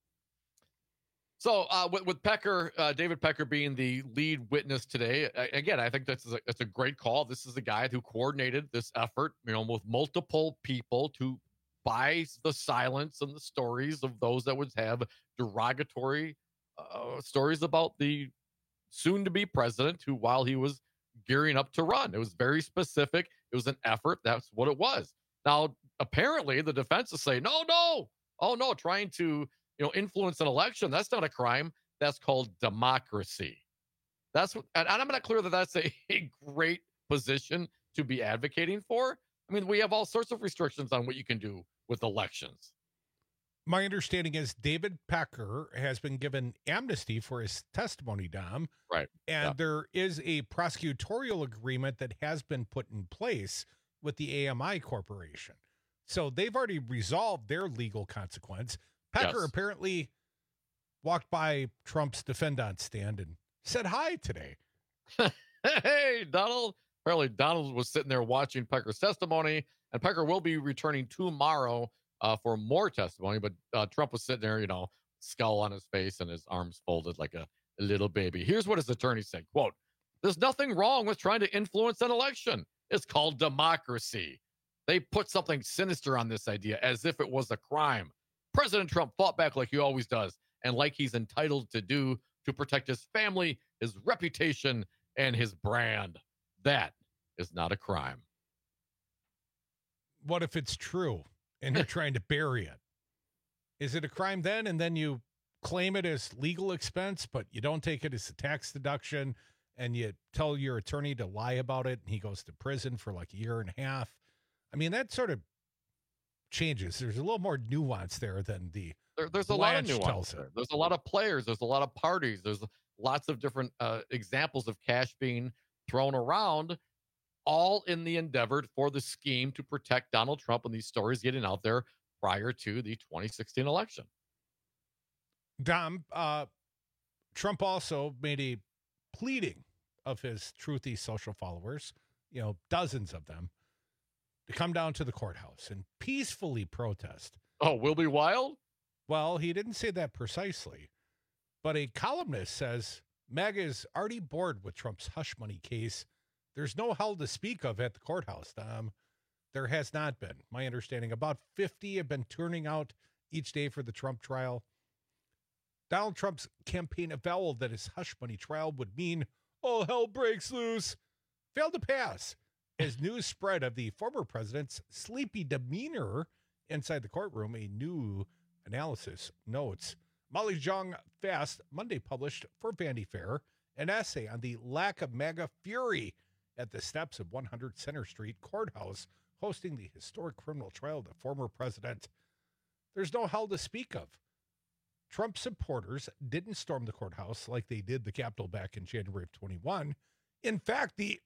Speaker 21: So uh, with, with Pecker, uh, David Pecker being the lead witness today, uh, again, I think that's a, that's a great call. This is the guy who coordinated this effort, you know, with multiple people to buy the silence and the stories of those that would have derogatory uh, stories about the soon-to-be president, who, while he was gearing up to run, it was very specific. It was an effort. That's what it was. Now, apparently, the defense is saying, no, no, oh no, trying to you know, influence an election. That's not a crime. That's called democracy. That's what, and I'm not clear that that's a, a great position to be advocating for. I mean, we have all sorts of restrictions on what you can do with elections.
Speaker 20: My understanding is David Pecker has been given amnesty for his testimony, Dom.
Speaker 21: Right.
Speaker 20: And
Speaker 21: Yeah.
Speaker 20: there is a prosecutorial agreement that has been put in place with the A M I Corporation. So they've already resolved their legal consequence. Pecker
Speaker 21: Yes.
Speaker 20: apparently walked by Trump's defendant stand and said hi today.
Speaker 21: Hey, Donald. Apparently, Donald was sitting there watching Pecker's testimony, and Pecker will be returning tomorrow uh, for more testimony. But uh, Trump was sitting there, you know, skull on his face and his arms folded like a, a little baby. Here's what his attorney said, quote, "There's nothing wrong with trying to influence an election. It's called democracy. They put something sinister on this idea as if it was a crime. President Trump fought back like he always does, and like he's entitled to do to protect his family, his reputation, and his brand. That is not a crime."
Speaker 20: What if it's true and you're trying to bury it? Is it a crime then? And then you claim it as legal expense, but you don't take it as a tax deduction, and you tell your attorney to lie about it, and he goes to prison for like a year and a half. I mean, that sort of changes. There's a little more nuance there than the
Speaker 21: There, there's a lot of
Speaker 20: Blanche
Speaker 21: nuance
Speaker 20: tells
Speaker 21: there.
Speaker 20: it.
Speaker 21: There's a lot of players. There's a lot of parties. There's lots of different uh, examples of cash being thrown around, all in the endeavor for the scheme to protect Donald Trump and these stories getting out there prior to the twenty sixteen election.
Speaker 20: Dom, uh, Trump also made a pleading of his truthy social followers, you know, dozens of them, to come down to the courthouse and peacefully protest.
Speaker 21: Oh, we'll be wild?
Speaker 20: Well, he didn't say that precisely, but a columnist says MAGA is already bored with Trump's hush money case. There's no hell to speak of at the courthouse, Dom. There has not been. My understanding, about fifty have been turning out each day for the Trump trial. Donald Trump's campaign avowal that his hush money trial would mean all hell breaks loose failed to pass as news spread of the former president's sleepy demeanor inside the courtroom. A new analysis notes Molly Jong Fast Monday published for Vanity Fair an essay on the lack of MAGA fury at the steps of one hundred Center Street Courthouse hosting the historic criminal trial of the former president. There's no hell to speak of. Trump supporters didn't storm the courthouse like they did the Capitol back in January of twenty-one. In fact, the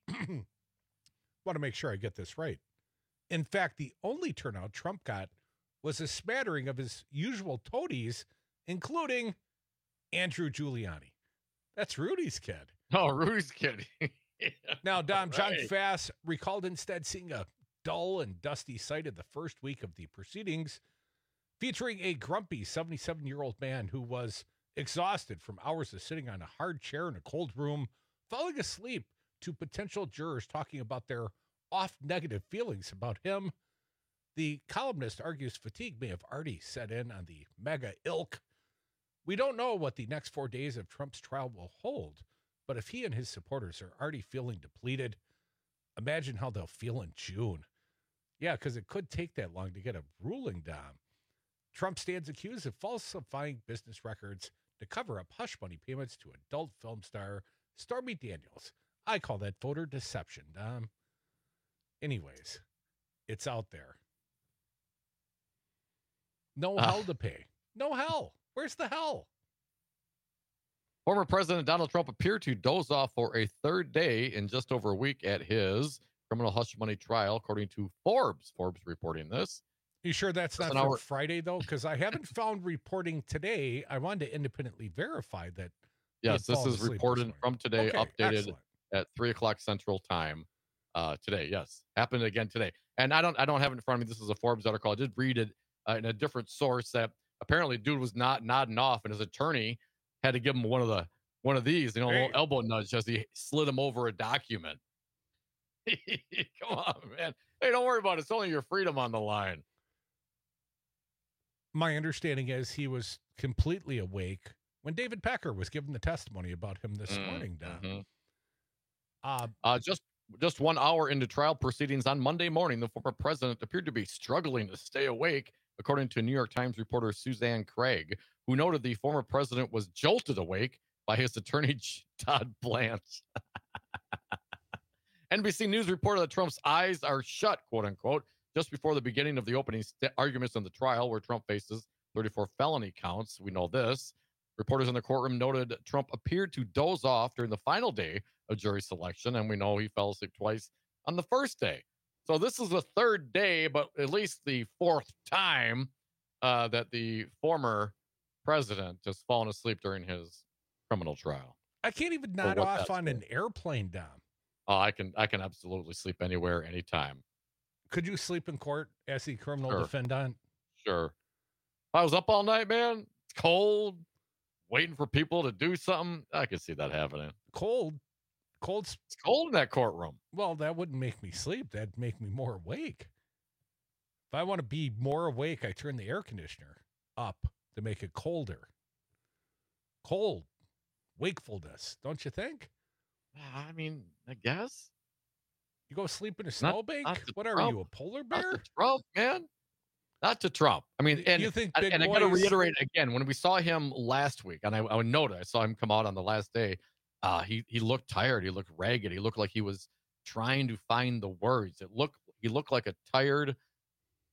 Speaker 20: want to make sure I get this right. In fact, the only turnout Trump got was a smattering of his usual toadies, including Andrew Giuliani. That's Rudy's kid.
Speaker 21: Oh, Rudy's kid.
Speaker 20: Now, Dom, John
Speaker 21: Right.
Speaker 20: Fass recalled instead seeing a dull and dusty sight of the first week of the proceedings, featuring a grumpy seventy-seven-year-old man who was exhausted from hours of sitting on a hard chair in a cold room, falling asleep to potential jurors talking about their off-negative feelings about him. The columnist argues fatigue may have already set in on the MAGA ilk. We don't know what the next four days of Trump's trial will hold, but if he and his supporters are already feeling depleted, imagine how they'll feel in June. Yeah, because it could take that long to get a ruling down. Trump stands accused of falsifying business records to cover up hush money payments to adult film star Stormy Daniels. I call that voter deception, Dom. Anyways, it's out there. No
Speaker 21: Ah.
Speaker 20: hell to pay. No hell. Where's the hell?
Speaker 21: Former President Donald Trump appeared to doze off for a third day in just over a week at his criminal hush money trial, according to Forbes. Forbes reporting this.
Speaker 20: You sure that's
Speaker 21: Just
Speaker 20: not
Speaker 21: an
Speaker 20: from
Speaker 21: hour-
Speaker 20: Friday, though? Because I haven't found reporting today. I wanted to independently verify that. he
Speaker 21: Yes,
Speaker 20: had
Speaker 21: this
Speaker 20: fallen
Speaker 21: is
Speaker 20: asleep this
Speaker 21: reported
Speaker 20: morning.
Speaker 21: from today,
Speaker 20: Okay,
Speaker 21: updated
Speaker 20: excellent.
Speaker 21: at three o'clock Central Time uh, today. Yes, happened again today. And I don't, I don't have it in front of me. This is a Forbes article. I did read it uh, in a different source that apparently dude was not nodding off, and his attorney had to give him one of the one of these, you know, a
Speaker 20: Hey.
Speaker 21: little elbow nudge as he slid him over a document. Come on, man. Hey, don't worry about it. It's only your freedom on the line.
Speaker 20: My understanding is he was completely awake when David Packer was given the testimony about him this
Speaker 21: Mm,
Speaker 20: morning, Don.
Speaker 21: mhm.
Speaker 20: Uh,
Speaker 21: Uh, just just one hour into trial proceedings on Monday morning, the former president appeared to be struggling to stay awake, according to New York Times reporter Suzanne Craig, who noted the former president was jolted awake by his attorney Todd Blanche. N B C News reported that Trump's eyes are shut, quote unquote, just before the beginning of the opening st- arguments in the trial, where Trump faces thirty-four felony counts. We know this. Reporters in the courtroom noted Trump appeared to doze off during the final day of jury selection, and we know he fell asleep twice on the first day. So this is the third day, but at least the fourth time uh, that the former president has fallen asleep during his criminal trial.
Speaker 20: I can't even
Speaker 21: For
Speaker 20: nod
Speaker 21: what
Speaker 20: off
Speaker 21: that's
Speaker 20: on
Speaker 21: worth.
Speaker 20: an airplane, Dom.
Speaker 21: Oh, I can I can absolutely sleep anywhere, anytime.
Speaker 20: Could you sleep in court as the criminal
Speaker 21: Sure.
Speaker 20: defendant?
Speaker 21: Sure. I was up all night, man. It's cold, waiting for people to do something. I could see that happening.
Speaker 20: Cold. Cold's
Speaker 21: It's cold in that courtroom.
Speaker 20: Well, that wouldn't make me sleep. That'd make me more awake. If I want to be more awake, I turn the air conditioner up to make it colder. Cold. Wakefulness, don't you think?
Speaker 21: I mean, I guess.
Speaker 20: You go sleep in a
Speaker 21: Not-
Speaker 20: snowbank?
Speaker 21: not to
Speaker 20: What are
Speaker 21: Trump.
Speaker 20: you, a polar
Speaker 21: Not
Speaker 20: bear?
Speaker 21: to Trump, man. Not to Trump. I mean, and
Speaker 20: You think
Speaker 21: and,
Speaker 20: big
Speaker 21: and I got to
Speaker 20: boys-
Speaker 21: reiterate again, when we saw him last week, and I, I would note, I saw him come out on the last day. Uh, he he looked tired. He looked ragged. He looked like he was trying to find the words. It looked he looked like a tired,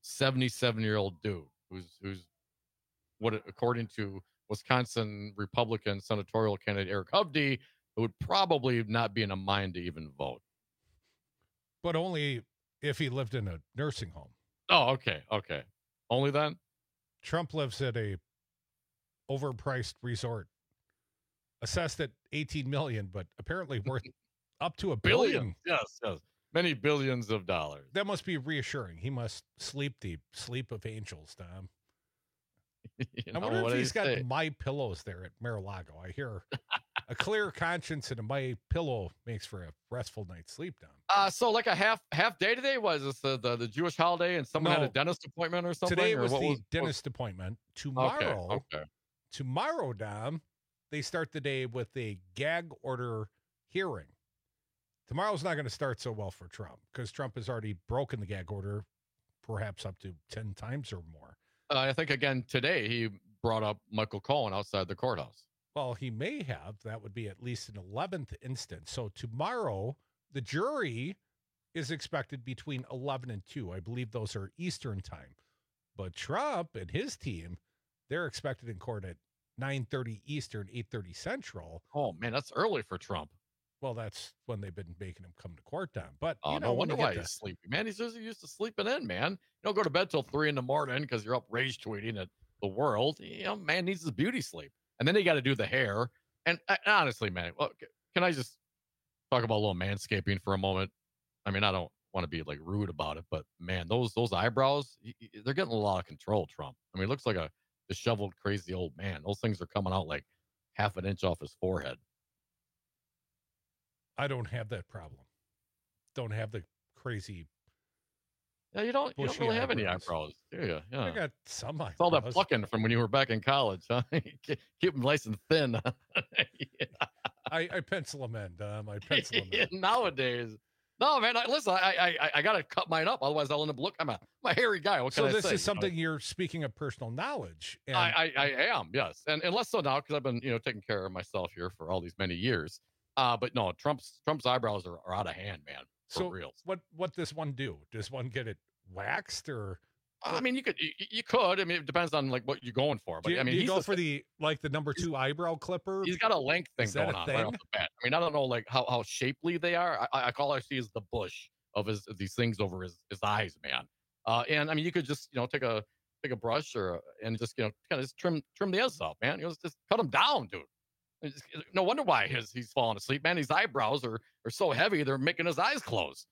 Speaker 21: seventy-seven-year-old dude who's who's what, according to Wisconsin Republican senatorial candidate Eric Hovde, it would probably not be in a mind to even vote.
Speaker 20: But only if he lived in a nursing home.
Speaker 21: Oh, okay, okay. Only then?
Speaker 20: Trump lives at a overpriced resort, assessed at eighteen million dollars, but apparently worth up to a billion.
Speaker 21: Billions, yes, yes. Many billions of dollars.
Speaker 20: That must be reassuring. He must sleep the sleep of angels, Tom.
Speaker 21: You
Speaker 20: I
Speaker 21: know,
Speaker 20: wonder
Speaker 21: what
Speaker 20: if
Speaker 21: do
Speaker 20: he's
Speaker 21: you
Speaker 20: got
Speaker 21: say?
Speaker 20: My Pillows there at Mar-a-Lago. I hear a clear conscience and a My Pillow makes for a restful night's sleep, Tom.
Speaker 21: Uh, so like a half half day today? Was this the, the, the Jewish holiday and someone
Speaker 20: No.
Speaker 21: had a dentist appointment or something?
Speaker 20: Today
Speaker 21: or
Speaker 20: was
Speaker 21: what
Speaker 20: the
Speaker 21: was,
Speaker 20: dentist appointment. Tomorrow,
Speaker 21: Okay, okay.
Speaker 20: tomorrow, Dom, they start the day with a gag order hearing. Tomorrow's not going to start so well for Trump because Trump has already broken the gag order perhaps up to ten times or more.
Speaker 21: Uh, I think, again, today he brought up Michael Cohen outside the courthouse.
Speaker 20: Well, he may have. That would be at least an eleventh instance. So tomorrow, the jury is expected between eleven and two. I believe those are Eastern time. But Trump and his team, they're expected in court at nine thirty Eastern, eight thirty Central.
Speaker 21: Oh, man, that's early for Trump.
Speaker 20: Well, that's when they've been making him come to court, Tom. But,
Speaker 21: Oh,
Speaker 20: you know,
Speaker 21: no
Speaker 20: when
Speaker 21: wonder
Speaker 20: you
Speaker 21: why
Speaker 20: get
Speaker 21: he's
Speaker 20: to-
Speaker 21: sleepy. Man, he's just used to sleeping in, man. You don't go to bed till three in the morning because you're up rage tweeting at the world. You know, man needs his beauty sleep. And then they got to do the hair. And uh, honestly, man, well, c- can I just talk about a little manscaping for a moment? I mean, I don't want to be like rude about it, but man, those those eyebrows, y- y- they're getting a lot of control, Trump. I mean, he looks like a disheveled, crazy old man. Those things are coming out like half an inch off his forehead.
Speaker 20: I don't have that problem. Don't have the crazy.
Speaker 21: Yeah, you don't, you don't
Speaker 20: bushy
Speaker 21: really have any
Speaker 20: eyebrows.
Speaker 21: eyebrows, do you? Yeah.
Speaker 20: I got some eyebrows.
Speaker 21: It's all that plucking from when you were back in college, huh? Keep them nice and thin.
Speaker 20: I, I pencil them in, Dom. I pencil them in.
Speaker 21: Nowadays, no, man. I, listen, I, I, I got to cut mine up, otherwise I'll end up look. I'm a, I'm a hairy guy. What can
Speaker 20: So
Speaker 21: I
Speaker 20: this
Speaker 21: say?
Speaker 20: is something you're speaking of personal knowledge. And
Speaker 21: I, I, I am, yes, and and less so now because I've been, you know, taking care of myself here for all these many years. Uh, but no, Trump's Trump's eyebrows are, are out of hand, man. For
Speaker 20: so
Speaker 21: real.
Speaker 20: what what does one do? Does one get it waxed or?
Speaker 21: I mean, you could, you, you could. I mean, it depends on like what you're going for. But
Speaker 20: Do you,
Speaker 21: I mean,
Speaker 20: do you
Speaker 21: he's
Speaker 20: go
Speaker 21: the-
Speaker 20: for the like the number two eyebrow clipper?
Speaker 21: He's got a length thing
Speaker 20: Is that
Speaker 21: going
Speaker 20: a
Speaker 21: on
Speaker 20: thing?
Speaker 21: right off the bat. I mean, I don't know like how, how shapely they are. I, I all I see is the bush of his of these things over his, his eyes, man. Uh, and I mean, you could just you know take a take a brush or a, and just you know kind of just trim trim the ends off, man. You know, just cut them down, dude. It's- No wonder why his he's falling asleep, man. His eyebrows are are so heavy they're making his eyes close.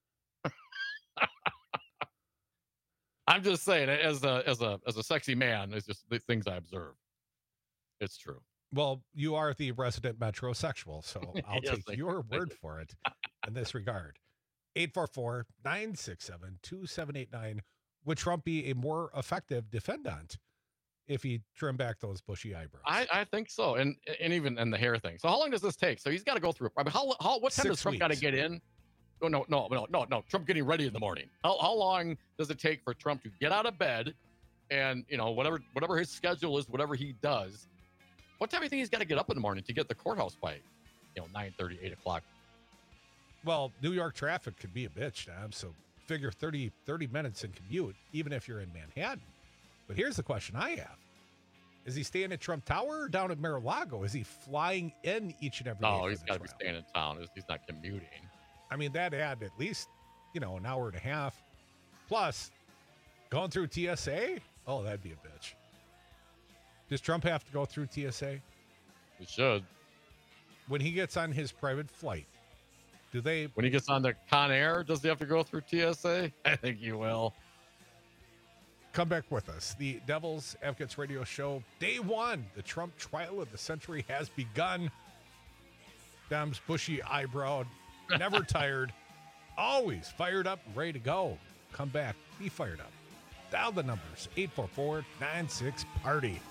Speaker 21: I'm just saying, as a as a as a sexy man, it's just the things I observe. It's true.
Speaker 20: Well, you are the resident metrosexual, so I'll
Speaker 21: Yes,
Speaker 20: take
Speaker 21: thank
Speaker 20: your
Speaker 21: you. Thank
Speaker 20: word for it in this regard. eight four four, nine six seven, two seven eight nine. Would Trump be a more effective defendant if he trimmed back those bushy eyebrows?
Speaker 21: I, I think so, and and even and the hair thing. So how long does this take? So he's got to go through. I mean, how how what time does
Speaker 20: Six
Speaker 21: Trump got to
Speaker 20: weeks.
Speaker 21: get in? Oh, no, no, no, no, no. Trump getting ready in the morning. How how long does it take for Trump to get out of bed, and you know whatever whatever his schedule is, whatever he does, what time do you think he's got to get up in the morning to get to the courthouse by, you know, nine thirty, eight o'clock?
Speaker 20: Well, New York traffic could be a bitch, Tom. So figure thirty, thirty minutes in commute, even if you're in Manhattan. But here's the question I have. Is he staying at Trump Tower or down at Mar-a-Lago? Is he flying in each and every day?
Speaker 21: No,
Speaker 20: for
Speaker 21: he's
Speaker 20: this
Speaker 21: got to be
Speaker 20: rally?
Speaker 21: staying in town. He's- He's not commuting.
Speaker 20: I mean, that add at least, you know, an hour and a half. Plus, going through T S A? Oh, that'd be a bitch. Does Trump have to go through T S A?
Speaker 21: He should.
Speaker 20: When he gets on his private flight, do they...
Speaker 21: When he gets on the Con Air, does he have to go through T S A? I think he will.
Speaker 20: Come back with us. The Devil's Advocates Radio Show, day one. The Trump trial of the century has begun. Dom's bushy eyebrow, never tired, always fired up, ready to go. Come back, be fired up. Dial the numbers, eight four four, nine six, party.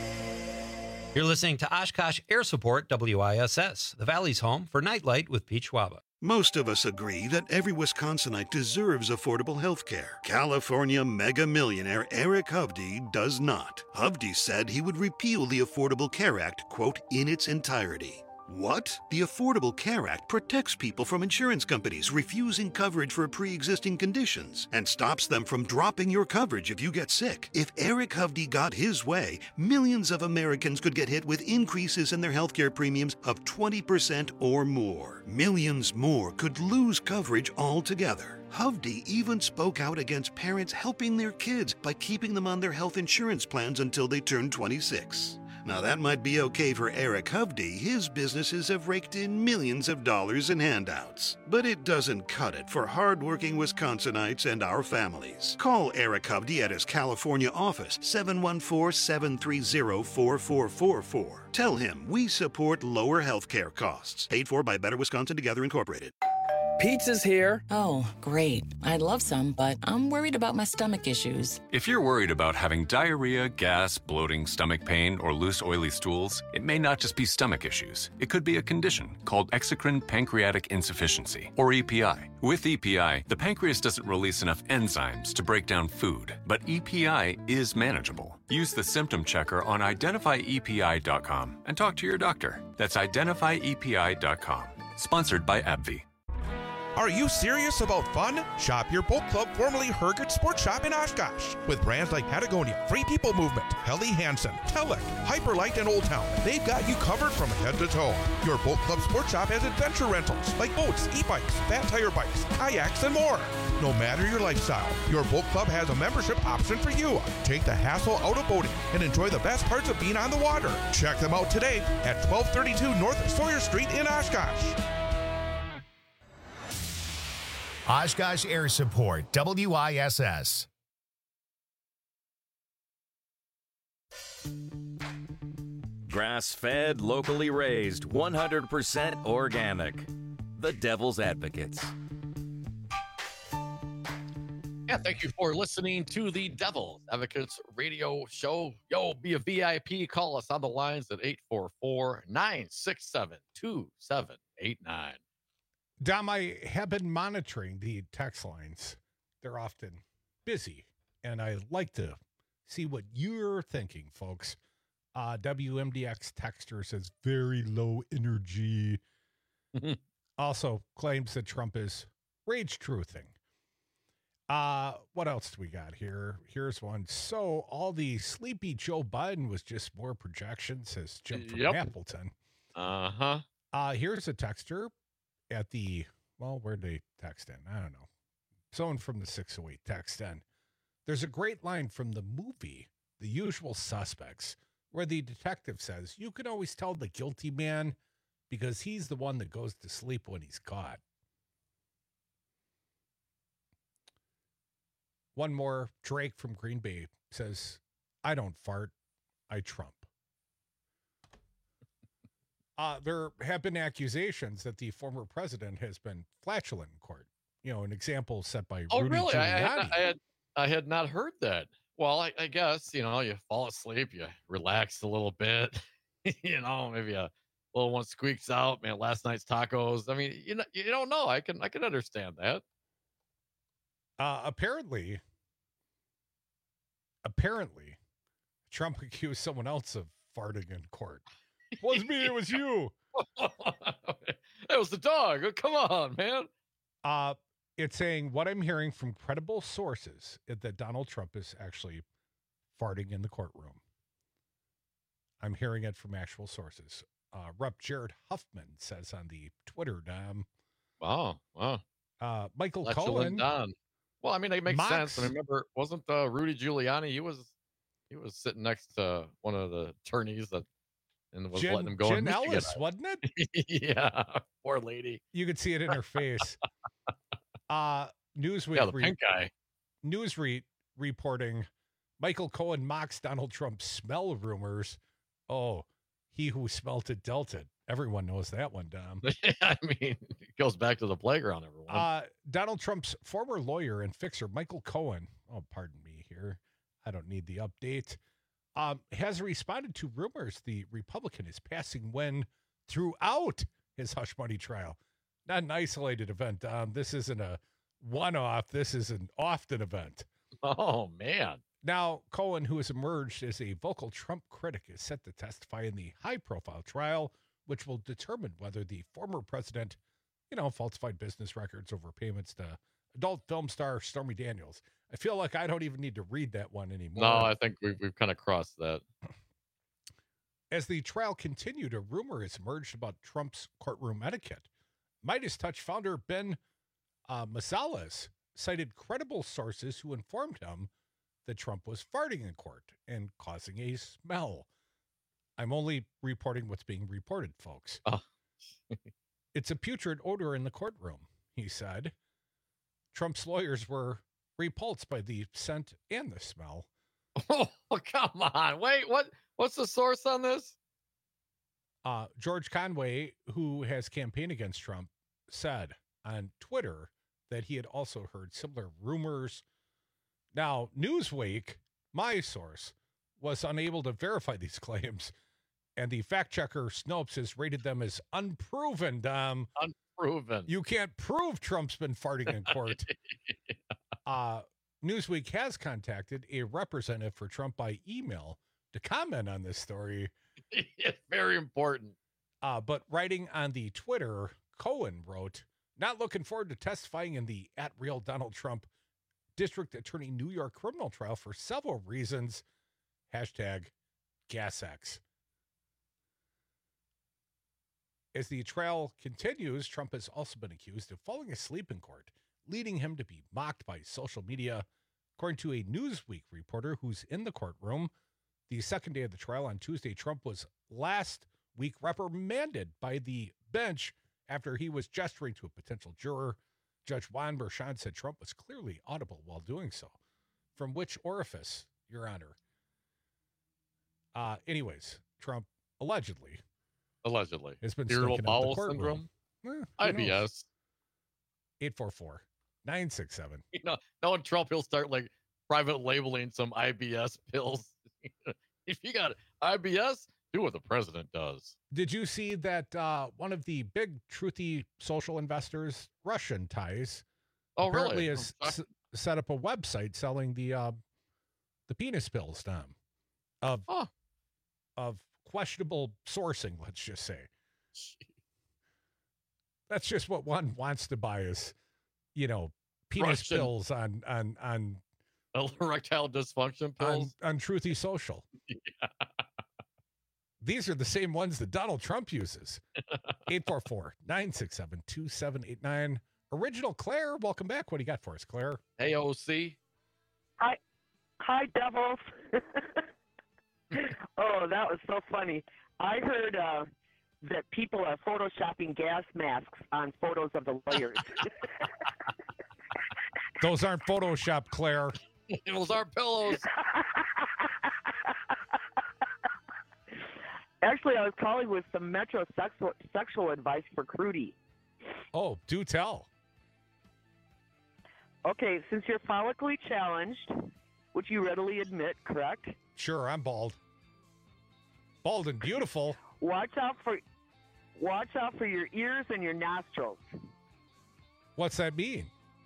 Speaker 9: You're listening to Oshkosh Air Support W I S S, the Valley's home for Nightlight with Pete Schwaba.
Speaker 8: Most of us agree that every Wisconsinite deserves affordable health care. California mega millionaire Eric Hovde does not. Hovde said he would repeal the Affordable Care Act, quote, in its entirety. What? The Affordable Care Act protects people from insurance companies refusing coverage for pre-existing conditions and stops them from dropping your coverage if you get sick. If Eric Hovde got his way, millions of Americans could get hit with increases in their healthcare premiums of twenty percent or more. Millions more could lose coverage altogether. Hovde even spoke out against parents helping their kids by keeping them on their health insurance plans until they turn twenty-six. Now, that might be okay for Eric Hovde. His businesses have raked in millions of dollars in handouts. But it doesn't cut it for hardworking Wisconsinites and our families. Call Eric Hovde at his California office, seven one four, seven three zero, four four four four. Tell him we support lower health care costs. Paid for by Better Wisconsin Together Incorporated.
Speaker 10: Pizza's here. Oh, great. I'd love some, but I'm worried about my stomach issues.
Speaker 11: If you're worried about having diarrhea, gas, bloating, stomach pain, or loose, oily stools, it may not just be stomach issues. It could be a condition called exocrine pancreatic insufficiency, or E P I. With E P I, the pancreas doesn't release enough enzymes to break down food, but E P I is manageable. Use the symptom checker on identify E P I dot com and talk to your doctor. That's identify E P I dot com. Sponsored by AbbVie.
Speaker 3: Are you serious about fun? Shop your boat club, formerly Herget Sports Shop in Oshkosh. With brands like Patagonia, Free People Movement, Helly Hansen, Telek, Hyperlight, and Old Town, they've got you covered from head to toe. Your boat club sports shop has adventure rentals like boats, e-bikes, fat tire bikes, kayaks, and more. No matter your lifestyle, your boat club has a membership option for you. Take the hassle out of boating and enjoy the best parts of being on the water. Check them out today at twelve thirty-two North Sawyer Street in Oshkosh.
Speaker 1: Oshkosh Air Support, W I S S.
Speaker 13: Grass-fed, locally raised, one hundred percent organic. The Devil's Advocates.
Speaker 21: Yeah, thank you for listening to the Devil's Advocates radio show. Yo, be a V I P. Call us on the lines at eight four four, nine six seven, two seven eight nine.
Speaker 20: Dom, I have been monitoring the text lines. They're often busy, and I like to see what you're thinking, folks. Uh, W M D X texter says very low energy. Also claims that Trump is rage truthing. Uh, what else do we got here? Here's one. So all the sleepy Joe Biden was just more projection, says Jim from
Speaker 21: Yep.
Speaker 20: Appleton.
Speaker 21: Uh-huh.
Speaker 20: Uh, here's a texter at the, well, where'd they text in? I don't know. Someone from the six oh eight text in. There's a great line from the movie, The Usual Suspects, where the detective says, you can always tell the guilty man because he's the one that goes to sleep when he's caught. One more, Drake from Green Bay says, I don't fart, I Trump. Uh, there have been accusations that the former president has been flatulent in court. You know, an example set by
Speaker 21: Oh,
Speaker 20: Rudy
Speaker 21: really? I, I,
Speaker 20: Giuliani.
Speaker 21: had, I had I had not heard that. Well, I, I guess, you know, you fall asleep, you relax a little bit, you know, maybe a little one squeaks out, man, last night's tacos. I mean, you know, you don't know. I can I can understand that.
Speaker 20: Uh, apparently, apparently, Trump accused someone else of farting in court. It wasn't me, it was you.
Speaker 21: It was the dog. Oh, come on, man.
Speaker 20: Uh, it's saying what I'm hearing from credible sources is that Donald Trump is actually farting in the courtroom. I'm hearing it from actual sources. Uh, Rep Jared Huffman says on the Twitter, Dom.
Speaker 21: Wow, wow.
Speaker 20: Uh, Michael
Speaker 21: Flatulent
Speaker 20: Cohen.
Speaker 21: Don. Well, I mean, it makes
Speaker 20: Mox-
Speaker 21: sense. I remember, wasn't uh, Rudy Giuliani? He was he was sitting next to one of the attorneys that and was
Speaker 20: Jen,
Speaker 21: letting him go.
Speaker 20: Jen
Speaker 21: in Michigan.
Speaker 20: Ellis, wasn't it?
Speaker 21: Yeah, poor lady.
Speaker 20: You could see it in her face. Uh, Newsweek.
Speaker 21: Yeah, the pink guy.
Speaker 20: Newsweek reporting Michael Cohen mocks Donald Trump's smell rumors. Oh, he who smelt it dealt it. Everyone knows that one, Dom.
Speaker 21: I mean, it goes back to the playground, everyone.
Speaker 20: Uh, Donald Trump's former lawyer and fixer, Michael Cohen, oh, pardon me here, I don't need the update, um, has responded to rumors the Republican is passing when throughout his hush money trial. not an isolated event. Um, this isn't a one-off. This is an often event.
Speaker 21: Oh, man.
Speaker 20: Now, Cohen, who has emerged as a vocal Trump critic, is set to testify in the high-profile trial, which will determine whether the former president, you know, falsified business records over payments to adult film star Stormy Daniels. I feel like I don't even need to read that one anymore.
Speaker 21: No, I think we've, we've kind of crossed that.
Speaker 20: As the trial continued, a rumor has emerged about Trump's courtroom etiquette. Midas Touch founder Ben uh, Masales cited credible sources who informed him that Trump was farting in court and causing a smell. I'm only reporting what's being reported, folks.
Speaker 21: Oh.
Speaker 20: It's a putrid odor in the courtroom, he said. Trump's lawyers were repulsed by the scent and the smell.
Speaker 21: Oh, come on. Wait, what? What's the source on this?
Speaker 20: Uh, George Conway, who has campaigned against Trump, said on Twitter that he had also heard similar rumors. Now, Newsweek, my source, was unable to verify these claims, and the fact checker Snopes has rated them as unproven, Dom.
Speaker 21: Unproven.
Speaker 20: You can't prove Trump's been farting in court. yeah. uh, Newsweek has contacted a representative for Trump by email to comment on this story.
Speaker 21: It's very important.
Speaker 20: Uh, but writing on the Twitter, Cohen wrote, not looking forward to testifying in the at real Donald Trump District Attorney New York criminal trial for several reasons. Hashtag GasX. As the trial continues, Trump has also been accused of falling asleep in court, leading him to be mocked by social media. According to a Newsweek reporter who's in the courtroom, the second day of the trial on Tuesday, Trump was last week reprimanded by the bench after he was gesturing to a potential juror. Judge Juan Bershon said Trump was clearly audible while doing so. From which orifice, Your Honor? Uh, anyways, Trump allegedly,
Speaker 21: allegedly,
Speaker 20: has been
Speaker 21: irritable
Speaker 20: stinking
Speaker 21: bowel
Speaker 20: up the courtroom.
Speaker 21: syndrome,
Speaker 20: Eh,
Speaker 21: I B S.
Speaker 20: eight four four, nine six seven.
Speaker 21: You know, knowing Trump, he'll start like private labeling some I B S pills. If you got I B S, do what the president does.
Speaker 20: Did you see that uh, one of the big truthy social investors, Russian ties,
Speaker 21: oh,
Speaker 20: apparently
Speaker 21: really?
Speaker 20: has s- set up a website selling the uh, the penis pills, Tom, of
Speaker 21: oh.
Speaker 20: of questionable sourcing, let's just say. That's just what one wants to buy is, you know, penis
Speaker 21: Russian.
Speaker 20: pills on on on
Speaker 21: erectile dysfunction pills
Speaker 20: on, on Truthy Social.
Speaker 21: Yeah.
Speaker 20: These are the same ones that Donald Trump uses. eight four four, nine six seven, two seven eight nine. Original Claire, welcome back. What do you got for us, Claire?
Speaker 21: A O C.
Speaker 2: Hi, hi, devils. Oh, that was so funny. I heard uh, that people are photoshopping gas masks on photos of the lawyers.
Speaker 20: Those aren't Photoshop, Claire.
Speaker 21: Those are pillows.
Speaker 2: Actually, I was calling with some metrosexual sexual advice for Crudy.
Speaker 20: Oh, do tell.
Speaker 2: Okay, since you're follically challenged, which you readily admit, correct?
Speaker 20: Sure, I'm bald. Bald and beautiful.
Speaker 2: Watch out for watch out for your ears and your nostrils.
Speaker 20: What's that mean?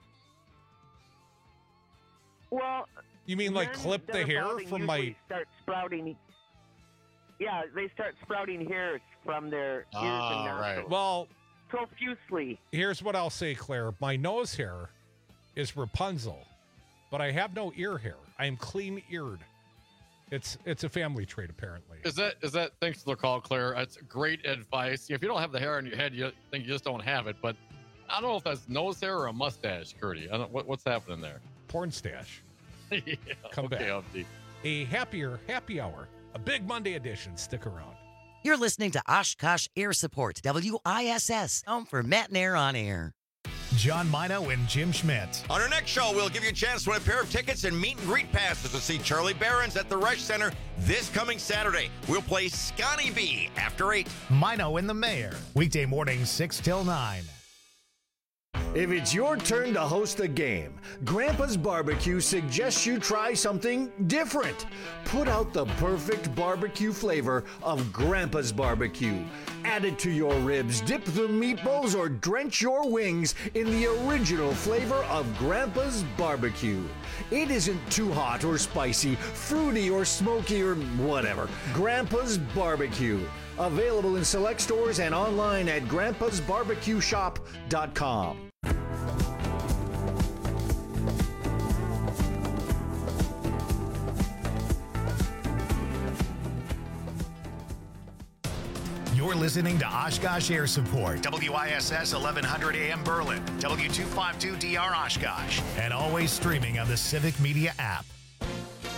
Speaker 2: Well,
Speaker 20: you mean like
Speaker 2: men
Speaker 20: clip
Speaker 2: that
Speaker 20: the
Speaker 2: are
Speaker 20: hair
Speaker 2: balding
Speaker 20: from
Speaker 2: usually
Speaker 20: my
Speaker 2: start sprouting. Yeah, they start sprouting hairs from their ears
Speaker 21: Ah,
Speaker 2: and nostrils.
Speaker 21: right.
Speaker 20: Well,
Speaker 2: profusely.
Speaker 20: Here's what I'll say, Claire. My nose hair is Rapunzel, but I have no ear hair. I am clean-eared. It's it's a family trait, apparently.
Speaker 21: Is that is that? Thanks for the call, Claire. That's great advice. If you don't have the hair on your head, you think you just don't have it. But I don't know if that's nose hair or a mustache, Curdy. I don't. What, what's happening there?
Speaker 20: Porn stash.
Speaker 21: yeah,
Speaker 20: Come
Speaker 21: okay,
Speaker 20: back.
Speaker 21: Update.
Speaker 20: A happier happy hour. A big Monday edition. Stick around.
Speaker 14: You're listening to Oshkosh Air Support, W I S S, home for Matt and Air on Air.
Speaker 1: John Mino and Jim Schmidt.
Speaker 15: On our next show, we'll give you a chance to win a pair of tickets and meet and greet passes to see Charlie Barons at the Resch Center this coming Saturday. We'll play Scotty B after eight.
Speaker 1: Mino and the Mayor. Weekday mornings, six till nine.
Speaker 4: If it's your turn to host a game, Grandpa's Barbecue suggests you try something different. Put out the perfect barbecue flavor of Grandpa's Barbecue. Add it to your ribs, dip the meatballs, or drench your wings in the original flavor of Grandpa's Barbecue. It isn't too hot or spicy, fruity or smoky or whatever. Grandpa's Barbecue. Available in select stores and online at grandpas barbecue shop dot com.
Speaker 1: You're listening to Oshkosh Air Support, W I S S eleven hundred A M Berlin, W two fifty-two D R Oshkosh, and always streaming on the Civic Media app.